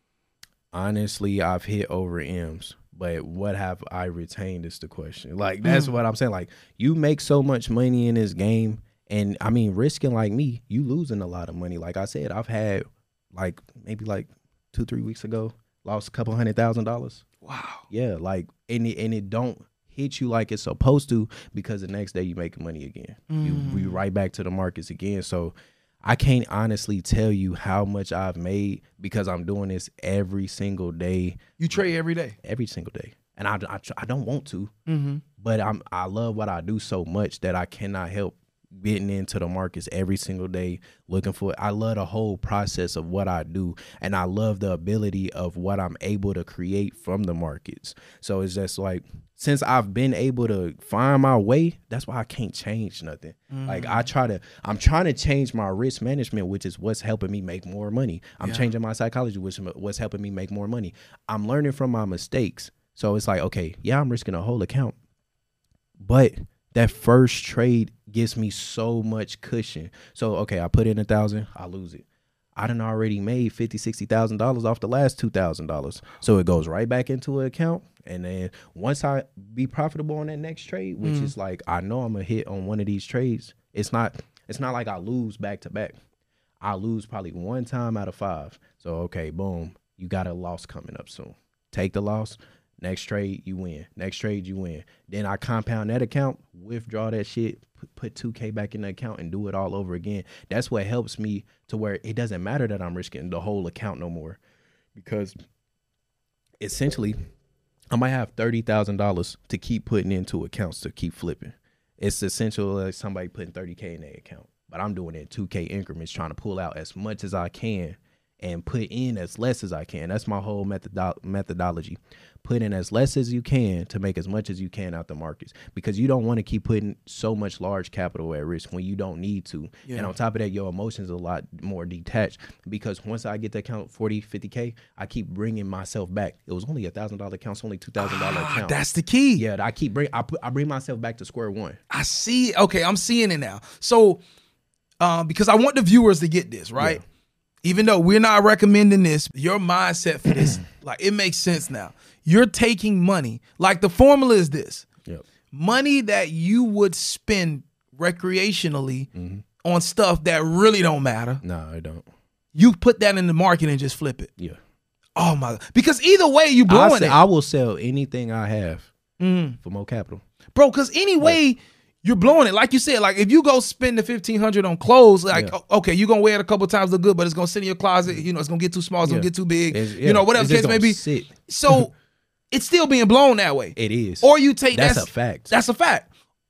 Honestly, I've hit over M's, but what have I retained is the question. Like, that's what I'm saying. Like, you make so much money in this game, and I mean, risking like me, you losing a lot of money. Like I said, I've had maybe 2-3 weeks ago, lost a couple $100,000. Wow. Yeah, like, and it don't hit you like it's supposed to, because the next day you make money again. You right back to the markets again. So I can't honestly tell you how much I've made, because I'm doing this every single day. You trade every day? Every single day. And I don't want to, but I love what I do so much that I cannot help getting into the markets every single day, looking for it. I love the whole process of what I do, and I love the ability of what I'm able to create from the markets. So it's just like, since I've been able to find my way, that's why I can't change nothing. Like I'm trying to change my risk management, which is what's helping me make more money. I'm changing my psychology, which is what's helping me make more money. I'm learning from my mistakes. So it's like, okay, yeah, I'm risking a whole account, but that first trade gives me so much cushion. So, okay, I put in 1,000, I lose it. I done already made $50,000-$60,000 off the last $2,000. So it goes right back into an account. And then once I be profitable on that next trade, which is like, I know I'm gonna hit on one of these trades, it's not like I lose back to back. I lose probably 1 time out of 5. So, okay, boom, you got a loss coming up soon. Take the loss. Next trade, you win. Next trade, you win. Then I compound that account, withdraw that shit, put 2K back in the account, and do it all over again. That's what helps me to where it doesn't matter that I'm risking the whole account no more. Because essentially, I might have $30,000 to keep putting into accounts to keep flipping. It's essential like somebody putting 30K in their account. But I'm doing it in 2K increments, trying to pull out as much as I can and put in as less as I can. That's my whole methodology. Put in as less as you can to make as much as you can out the markets, because you don't want to keep putting so much large capital at risk when you don't need to. Yeah. And on top of that, your emotions are a lot more detached, because once I get the account 40, 50K, I keep bringing myself back. It was only $1,000 account, it's only $2,000 account. That's the key. Yeah, I bring myself back to square one. I see. Okay, I'm seeing it now. So, because I want the viewers to get this, right? Yeah. Even though we're not recommending this, your mindset for this, like, it makes sense now. You're taking money. Like, the formula is this. Yep. Money that you would spend recreationally on stuff that really don't matter. No, I don't. You put that in the market and just flip it. Yeah. Oh, my God. Because either way, you blowing it. I will sell anything I have for more capital. Bro, because anyway, you're blowing it. Like you said, like, if you go spend the $1,500 on clothes, like, okay, you're going to wear it a couple times, look good, but it's going to sit in your closet. You know, it's going to get too small. It's going to get too big. You know, whatever the case may be. So it's still being blown that way. It is. Or you take that's a fact. That's a fact.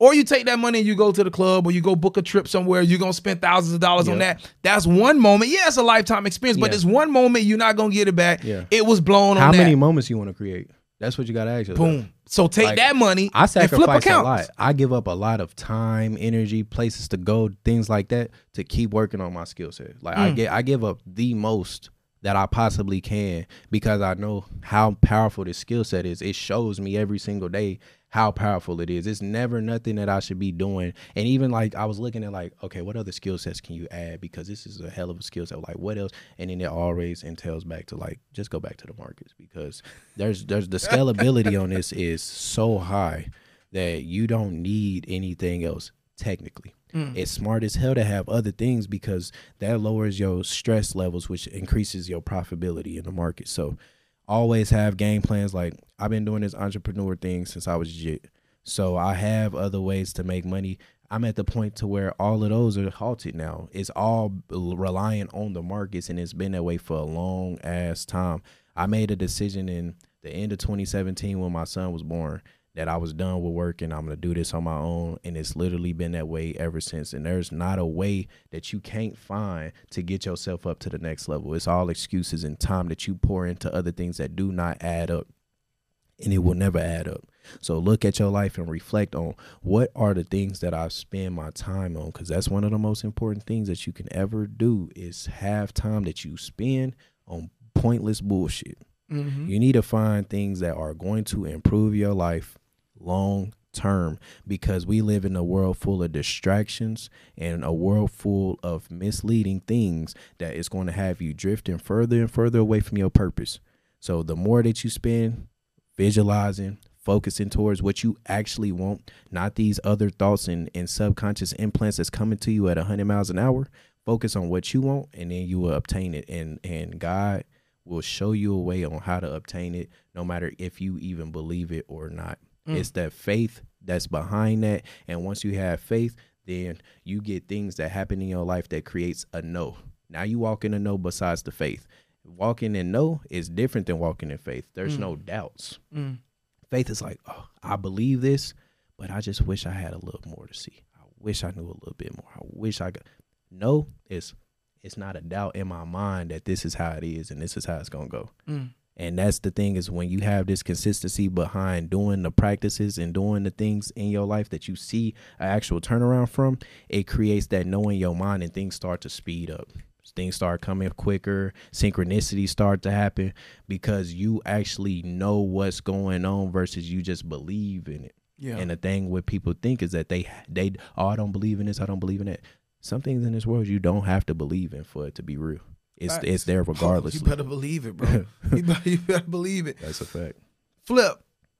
Or you take that money and you go to the club, or you go book a trip somewhere. You're going to spend thousands of dollars on that. That's one moment. Yeah, it's a lifetime experience, but it's one moment you're not going to get it back. Yeah. It was blown How on that. many moments you want to create? That's what you got to ask yourself. Boom. So take Like, that money I and flip sacrifice a accounts. lot. I give up a lot of time, energy, places to go, things like that to keep working on my skill set. Like I give up the most that I possibly can because I know how powerful this skill set is. It shows me every single day how powerful it is. It's never nothing that I should be doing. And even like I was looking at like, okay, what other skill sets can you add? Because this is a hell of a skill set. Like what else? And then it always entails back to like, just go back to the markets because there's the scalability on this is so high that you don't need anything else technically. It's smart as hell to have other things because that lowers your stress levels, which increases your profitability in the market. So always have game plans. Like I've been doing this entrepreneur thing since I was jit. So I have other ways to make money. I'm at the point to where all of those are halted now. It's all reliant on the markets, and it's been that way for a long ass time. I made a decision in the end of 2017 when my son was born that I was done with work and I'm going to do this on my own. And it's literally been that way ever since. And there's not a way that you can't find to get yourself up to the next level. It's all excuses and time that you pour into other things that do not add up. And it will never add up. So look at your life and reflect on what are the things that I spend my time on, because that's one of the most important things that you can ever do is have time that you spend on pointless bullshit. You need to find things that are going to improve your life long term, because we live in a world full of distractions and a world full of misleading things that is going to have you drifting further and further away from your purpose. So the more that you spend visualizing, focusing towards what you actually want, not these other thoughts and subconscious implants that's coming to you at 100 miles an hour, focus on what you want and then you will obtain it. And God will show you a way on how to obtain it, no matter if you even believe it or not. It's that faith that's behind that. And once you have faith, then you get things that happen in your life that creates a no. Now you walk in a no besides the faith. Walking in no is different than walking in faith. There's no doubts. Faith is like, oh, I believe this, but I just wish I had a little more to see. I wish I knew a little bit more. I wish I could. No, it's not a doubt in my mind that this is how it is and this is how it's going to go. And that's the thing, is when you have this consistency behind doing the practices and doing the things in your life that you see an actual turnaround from, it creates that no in your mind and things start to speed up. Things start coming quicker. Synchronicities start to happen because you actually know what's going on versus you just believe in it. Yeah. And the thing what people think is that they I don't believe in this, I don't believe in that. Some things in this world you don't have to believe in for it to be real. It's there regardless. You better believe it, bro. you better believe it. That's a fact. Flip,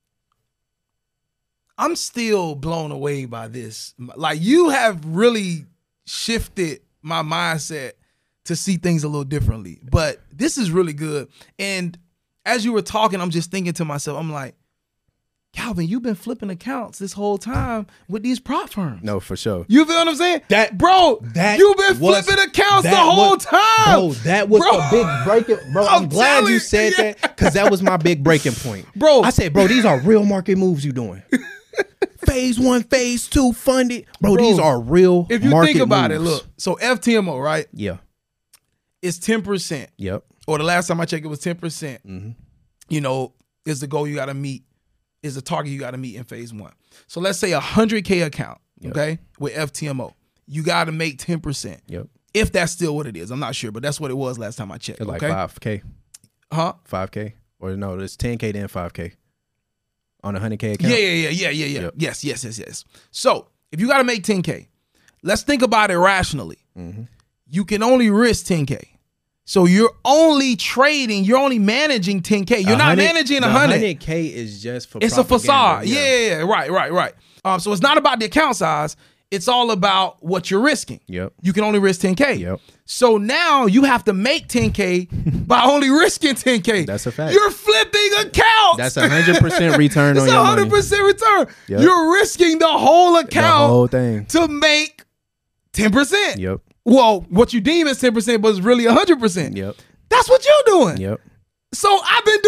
I'm still blown away by this. Like, you have really shifted my mindset to see things a little differently. But this is really good. And as you were talking, I'm just thinking to myself, I'm like, Calvin, you've been flipping accounts this whole time with these prop firms. No, for sure. You feel what I'm saying? You've been flipping accounts the whole time. Bro, that was a big breaking. Bro, I'm glad you said that, because that was my big breaking point. Bro, I said, bro, these are real market moves you doing. Phase 1, phase 2 funded. Bro, these are real market moves. If you think about it, look. So FTMO, right? Yeah. It's 10%. Yep. Or the last time I checked, it was 10%. You know, is the goal you got to meet. Is the target you got to meet in phase 1. So let's say 100K account, okay, with FTMO. You got to make 10%. Yep. If that's still what it is. I'm not sure, but that's what it was last time I checked. It's like okay? 5K. Huh? 5K? Or no, it's 10K then 5K. On a 100K account? Yeah. Yep. Yes. So if you got to make 10K, let's think about it rationally. You can only risk 10K. So you're only trading, you're only managing 10K. You're not managing 100. 100K is just for It's propaganda. a facade. Yeah. Right. So it's not about the account size. It's all about what you're risking. Yep. You can only risk 10K. Yep. So now you have to make 10K by only risking 10K. That's a fact. You're flipping accounts. That's 100% return on your money. It's 100% return. Yep. You're risking the whole account, the whole thing, to make 10%. Yep. Well, what you deem as 10%, but it's really 100%. Yep. That's what you're doing. Yep. So I've been doing the same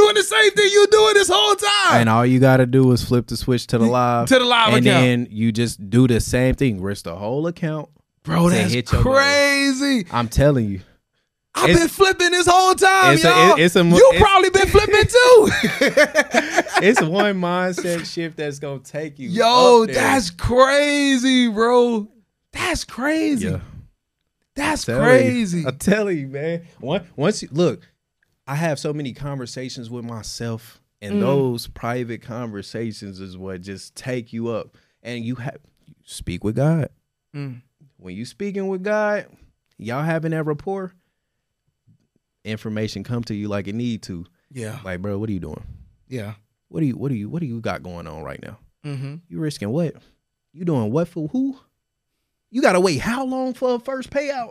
same thing you doing this whole time. And all you got to do is flip the switch to the live. To the live and account. then you just do the same thing. Risk the whole account. Bro, that's hit your crazy. I'm telling you. I've been flipping this whole time, y'all. You probably been flipping too. It's one mindset shift that's going to take you Yo, up there. that's crazy, bro. That's crazy. Yeah. That's crazy. I'm telling you, man. Once you look, I have so many conversations with myself, and those private conversations is what just take you up. And you speak with God. When you speaking with God, y'all having that rapport, information come to you like it need to. Yeah. Like, bro, what are you doing? Yeah. What do you got going on right now? Mm-hmm. You risking what? You doing what for who? You gotta wait how long for a first payout?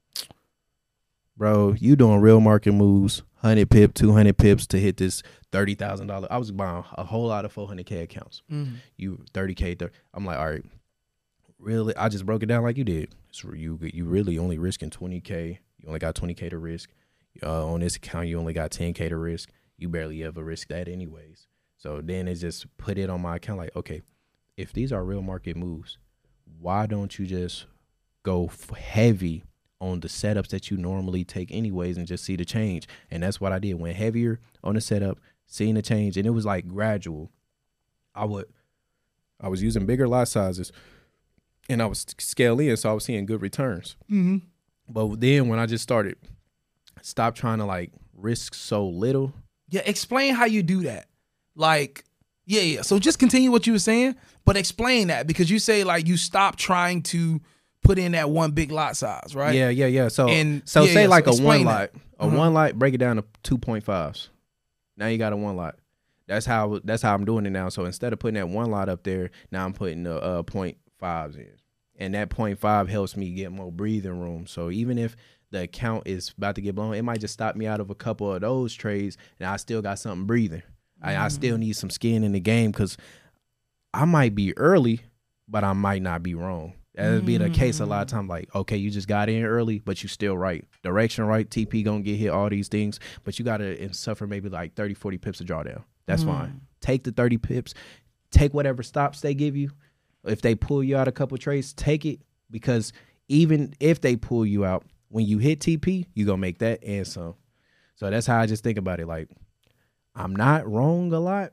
Bro, you doing real market moves, 100 pip, 200 pips to hit this $30,000. I was buying a whole lot of 400K accounts. You 30K, I'm like, all right, really? I just broke it down like you did. So you really only risking 20K. You only got 20K to risk. On this account, you only got 10K to risk. You barely ever risk that anyways. So then it's just put it on my account like, okay, if these are real market moves, why don't you just go heavy on the setups that you normally take anyways and just see the change? And that's what I did. Went heavier on the setup, seeing the change, and it was like gradual. I was using bigger lot sizes, and I was scaling in, so I was seeing good returns. Mm-hmm. But then when I just started, stop trying to like risk so little. Yeah, explain how you do that. Like, yeah. So just continue what you were saying, but explain that, because you say like you stop trying to put in that one big lot size, right? Yeah. So So say like a one explain lot. that. A one lot, break it down to 2.5s. Now you got a one lot. That's how I'm doing it now. So instead of putting that one lot up there, now I'm putting the 0.5s in. And that 0.5 helps me get more breathing room. So even if the account is about to get blown, it might just stop me out of a couple of those trades, and I still got something breathing. I still need some skin in the game, because I might be early, but I might not be wrong. That'd be the case a lot of times. Like, okay, you just got in early, but you still right. Direction right, TP gonna get hit, all these things, but you gotta suffer maybe like 30, 40 pips of drawdown. That's fine. Take the 30 pips, take whatever stops they give you. If they pull you out a couple trades, take it, because even if they pull you out, when you hit TP, you gonna make that and some. So that's how I just think about it. Like, I'm not wrong a lot.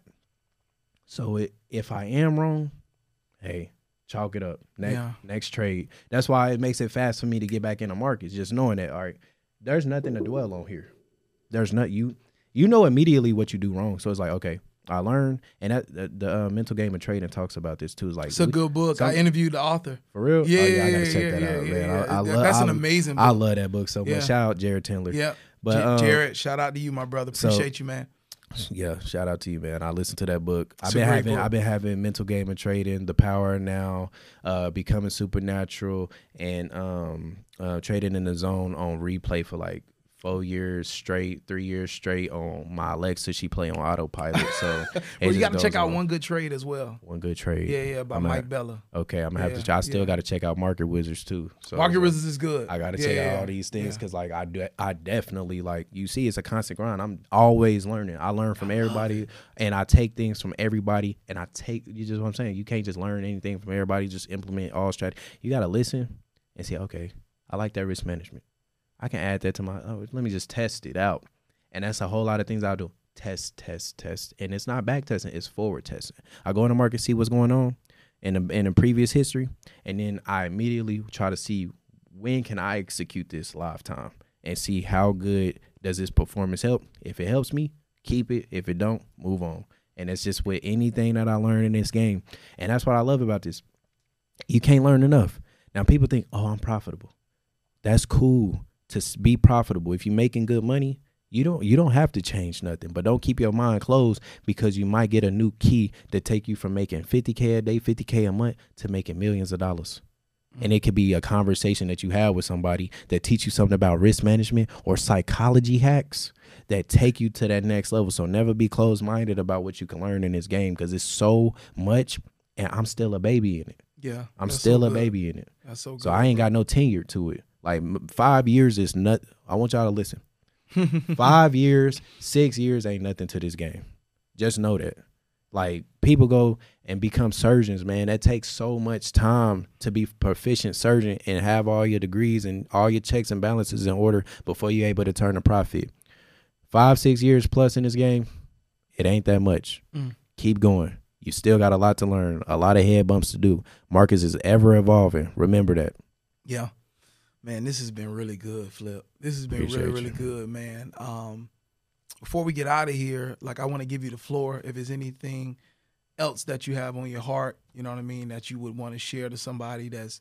So if I am wrong, hey, chalk it up. Next trade. That's why it makes it fast for me to get back in the markets. Just knowing that, all right, there's nothing to dwell on here. There's not you know immediately what you do wrong. So it's like, okay, I learned, and that the Mental Game of Trading talks about this too. It's like, it's a good book. I interviewed the author. For real? Yeah, I gotta check that out, man. That's an amazing book. I love that book so much. Yeah. Shout out Jared Tendler. Yeah, but Jared, shout out to you, my brother. Appreciate you, man. Yeah, shout out to you, man. I listened to that book. I've been having Mental Game of Trading, The Power Now, Becoming Supernatural, and Trading in the Zone on replay for like 4 years straight, 3 years straight on my Alexa. She play on autopilot. So well, you got to check out One Good Trade as well. One Good Trade. Yeah, by Mike Bella. Okay, I'm gonna have to. I still got to check out Market Wizards too. So Market Wizards is good. I got to check out all these things, because like I definitely, like, you see, it's a constant grind. I'm always learning. I learn from everybody, and I take things from everybody, and you just what I'm saying. You can't just learn anything from everybody. Just implement all strategy. You got to listen and say, okay, I like that risk management. I can add that to my, let me just test it out. And that's a whole lot of things I'll do. Test. And it's not back testing, it's forward testing. I go in the market, see what's going on in the previous history, and then I immediately try to see when can I execute this lifetime and see how good does this performance help. If it helps me, keep it. If it don't, move on. And it's just with anything that I learned in this game. And that's what I love about this. You can't learn enough. Now people think, oh, I'm profitable. That's cool. To be profitable, if you're making good money, you don't have to change nothing. But don't keep your mind closed, because you might get a new key that take you from making $50K a day, $50K a month, to making millions of dollars. And it could be a conversation that you have with somebody that teach you something about risk management or psychology hacks that take you to that next level. So never be closed-minded about what you can learn in this game, because it's so much, and I'm still a baby in it. Yeah, I'm still a baby in it. That's so good. So I ain't got no tenure to it. Like 5 years is not. I want y'all to listen. 5 years, 6 years ain't nothing to this game. Just know that. Like, people go and become surgeons, man. That takes so much time to be proficient surgeon and have all your degrees and all your checks and balances in order before you're able to turn a profit. 5, 6 years plus in this game, it ain't that much. Keep going. You still got a lot to learn, a lot of head bumps to do. Marcus is ever evolving. Remember that. Yeah. Man, this has been really good, Flip. This has been really good, man. Before we get out of here, like, I want to give you the floor. If there's anything else that you have on your heart, you know what I mean, that you would want to share to somebody that's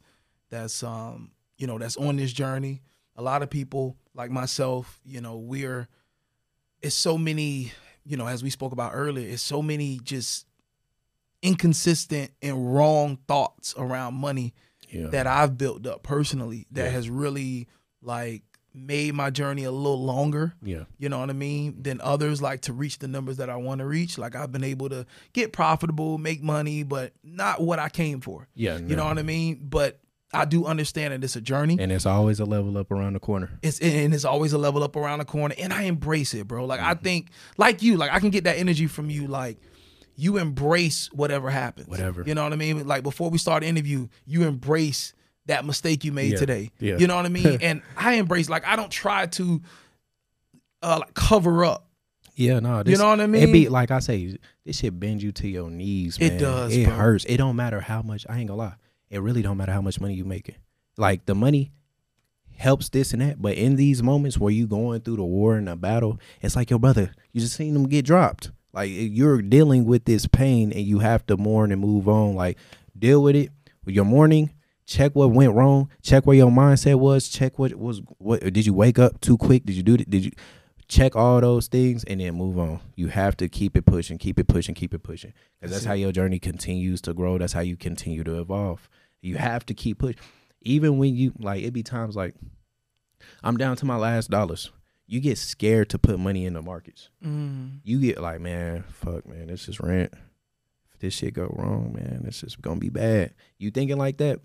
you know, that's on this journey. A lot of people like myself, you know, it's so many, you know, as we spoke about earlier, it's so many just inconsistent and wrong thoughts around money that I've built up personally that has really, like, made my journey a little longer, you know what I mean, than others, like, to reach the numbers that I want to reach. Like, I've been able to get profitable, make money, but not what I came for. You know what I mean? But I do understand that it's a journey. And it's always a level up around the corner. It's always a level up around the corner. And I embrace it, bro. Like, I think, like you, like, I can get that energy from you. Like, you embrace whatever happens. You know what I mean? Like, before we start the interview, you embrace that mistake you made today. You know what I mean? And I embrace, like, I don't try to like, cover up. You know what I mean? It be, like I say, this shit bends you to your knees, man. It does, It bro. hurts. It don't matter how much, I ain't gonna lie. It really don't matter how much money you making. Like, the money helps this and that, but in these moments where you going through the war and the battle, it's like your brother, you just seen him get dropped. Like, you're dealing with this pain and you have to mourn and move on. Like, deal with it with your mourning. Check what went wrong. Check where your mindset was. Check what did you wake up too quick? Did you do it? Did you check all those things and then move on? You have to keep it pushing, because that's how your journey continues to grow. That's how you continue to evolve. You have to keep pushing. Even when you, like, it be times like, I'm down to my last dollars. You get scared to put money in the markets. You get like, man, fuck, man, this is rent. If this shit go wrong, man, this is gonna be bad. You thinking like that?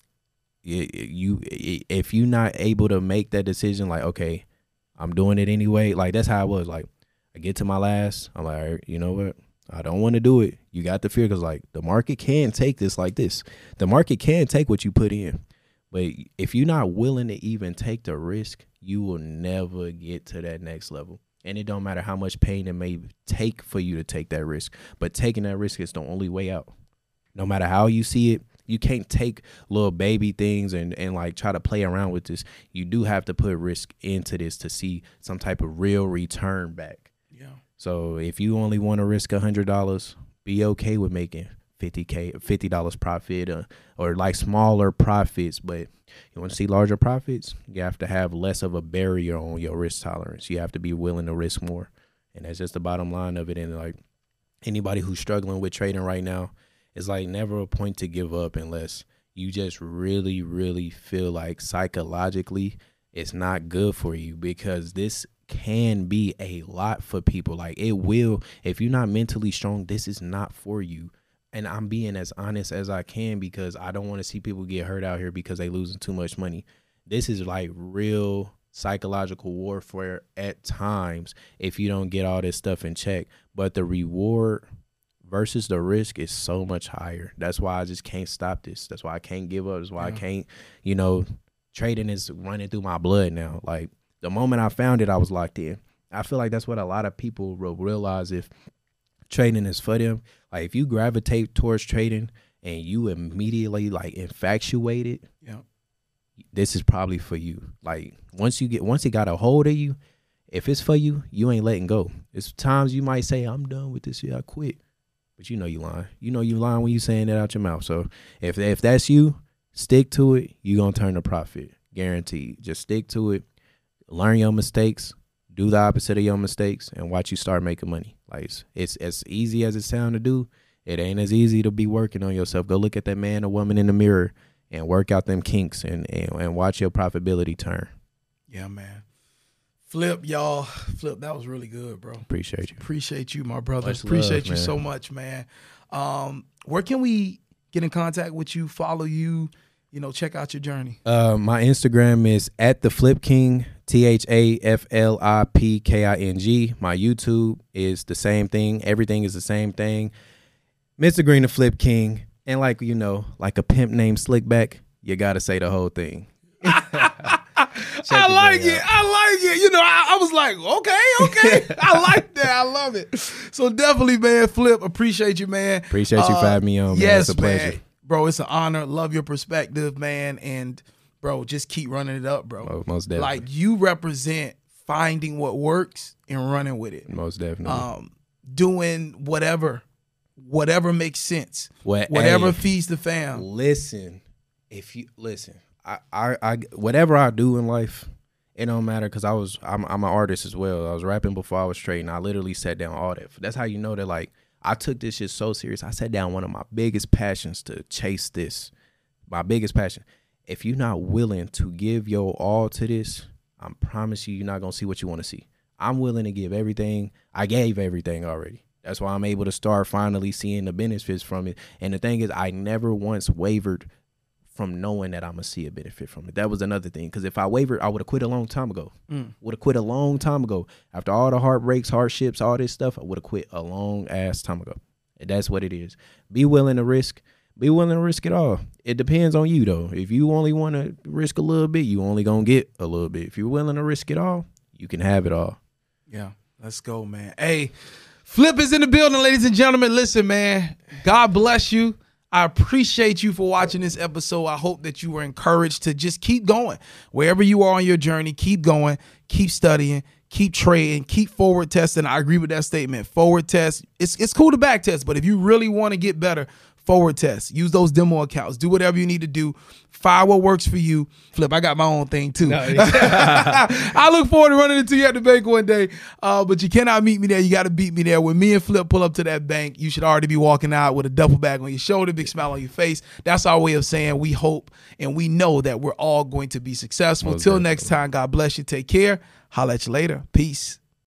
If you not able to make that decision, like, okay, I'm doing it anyway. Like, that's how I was. Like, I get to my last, I'm like, all right, you know what? I don't want to do it. You got the fear, because, like, the market can take this like this. The market can take what you put in. But if you're not willing to even take the risk, you will never get to that next level. And it don't matter how much pain it may take for you to take that risk. But taking that risk is the only way out. No matter how you see it, you can't take little baby things and like try to play around with this. You do have to put risk into this to see some type of real return back. Yeah. So if you only want to risk $100, be okay with making $50 profit or like smaller profits. But you want to see larger profits, you have to have less of a barrier on your risk tolerance. You have to be willing to risk more. And that's just the bottom line of it. And like, anybody who's struggling with trading right now, it's like never a point to give up unless you just really, really feel like psychologically it's not good for you, because this can be a lot for people. Like, it will, if you're not mentally strong, this is not for you. And I'm being as honest as I can, because I don't want to see people get hurt out here because they losing too much money. This is like real psychological warfare at times if you don't get all this stuff in check. But the reward versus the risk is so much higher. That's why I just can't stop this. That's why I can't give up. That's why I can't, trading is running through my blood now. Like, the moment I found it, I was locked in. I feel like that's what a lot of people will realize if trading is for them. Like, if you gravitate towards trading and you immediately like infatuated, this is probably for you. Like, once it got a hold of you, if it's for you, you ain't letting go. It's times you might say, I'm done with this shit, I quit. But you know you lying. You know you lying when you saying that out your mouth. So if that's you, stick to it. You gonna turn a profit, guaranteed. Just stick to it. Learn your mistakes. Do the opposite of your mistakes, and watch you start making money. Like, it's as easy as it sounds to do. It ain't as easy to be working on yourself. Go look at that man or woman in the mirror and work out them kinks and watch your profitability turn. Yeah, man. Flip, y'all. Flip, that was really good, bro. Appreciate you. Appreciate you, my brother. Appreciate you so much, man. Where can we get in contact with you, follow you, check out your journey. My Instagram is @theflipking, THAFLIPKING. My YouTube is the same thing. Everything is the same thing. Mr. Green, the Flip King. And like a pimp named Slickback, you got to say the whole thing. I like it. I was like, okay. I like that. I love it. So definitely, man, Flip, appreciate you, man. Appreciate you for having me on, man. Yes, it's a pleasure. Man. Bro, it's an honor. Love your perspective, man. And, bro, just keep running it up, bro. Oh, most definitely. Like, you represent finding what works and running with it. Most definitely. Doing whatever makes sense. Whatever feeds the fam. Listen, I whatever I do in life, it don't matter because I'm an artist as well. I was rapping before I was trading. I literally sat down all that. That's how you know that, like, I took this shit so serious. I sat down one of my biggest passions to chase this. My biggest passion. If you're not willing to give your all to this, I promise you're not going to see what you want to see. I'm willing to give everything. I gave everything already. That's why I'm able to start finally seeing the benefits from it. And the thing is, I never once wavered from knowing that I'm going to see a benefit from it. That was another thing. Because if I wavered, I would have quit a long time ago. Would have quit a long time ago. After all the heartbreaks, hardships, all this stuff, I would have quit a long ass time ago. And that's what it is. Be willing to risk. Be willing to risk it all. It depends on you, though. If you only want to risk a little bit, you only going to get a little bit. If you're willing to risk it all, you can have it all. Yeah, let's go, man. Hey, Flip is in the building, ladies and gentlemen. Listen, man, God bless you. I appreciate you for watching this episode. I hope that you were encouraged to just keep going. Wherever you are on your journey, keep going, keep studying, keep trading, keep forward testing. I agree with that statement. Forward test. It's cool to back test, but if you really want to get better, forward test. Use those demo accounts. Do whatever you need to do. Find what works for you. Flip, I got my own thing too. I look forward to running into you at the bank one day, but you cannot meet me there. You got to beat me there. When me and Flip pull up to that bank, you should already be walking out with a duffel bag on your shoulder, big smile on your face. That's our way of saying we hope and we know that we're all going to be successful. Till next time, God bless you. Take care. Holla at you later. Peace.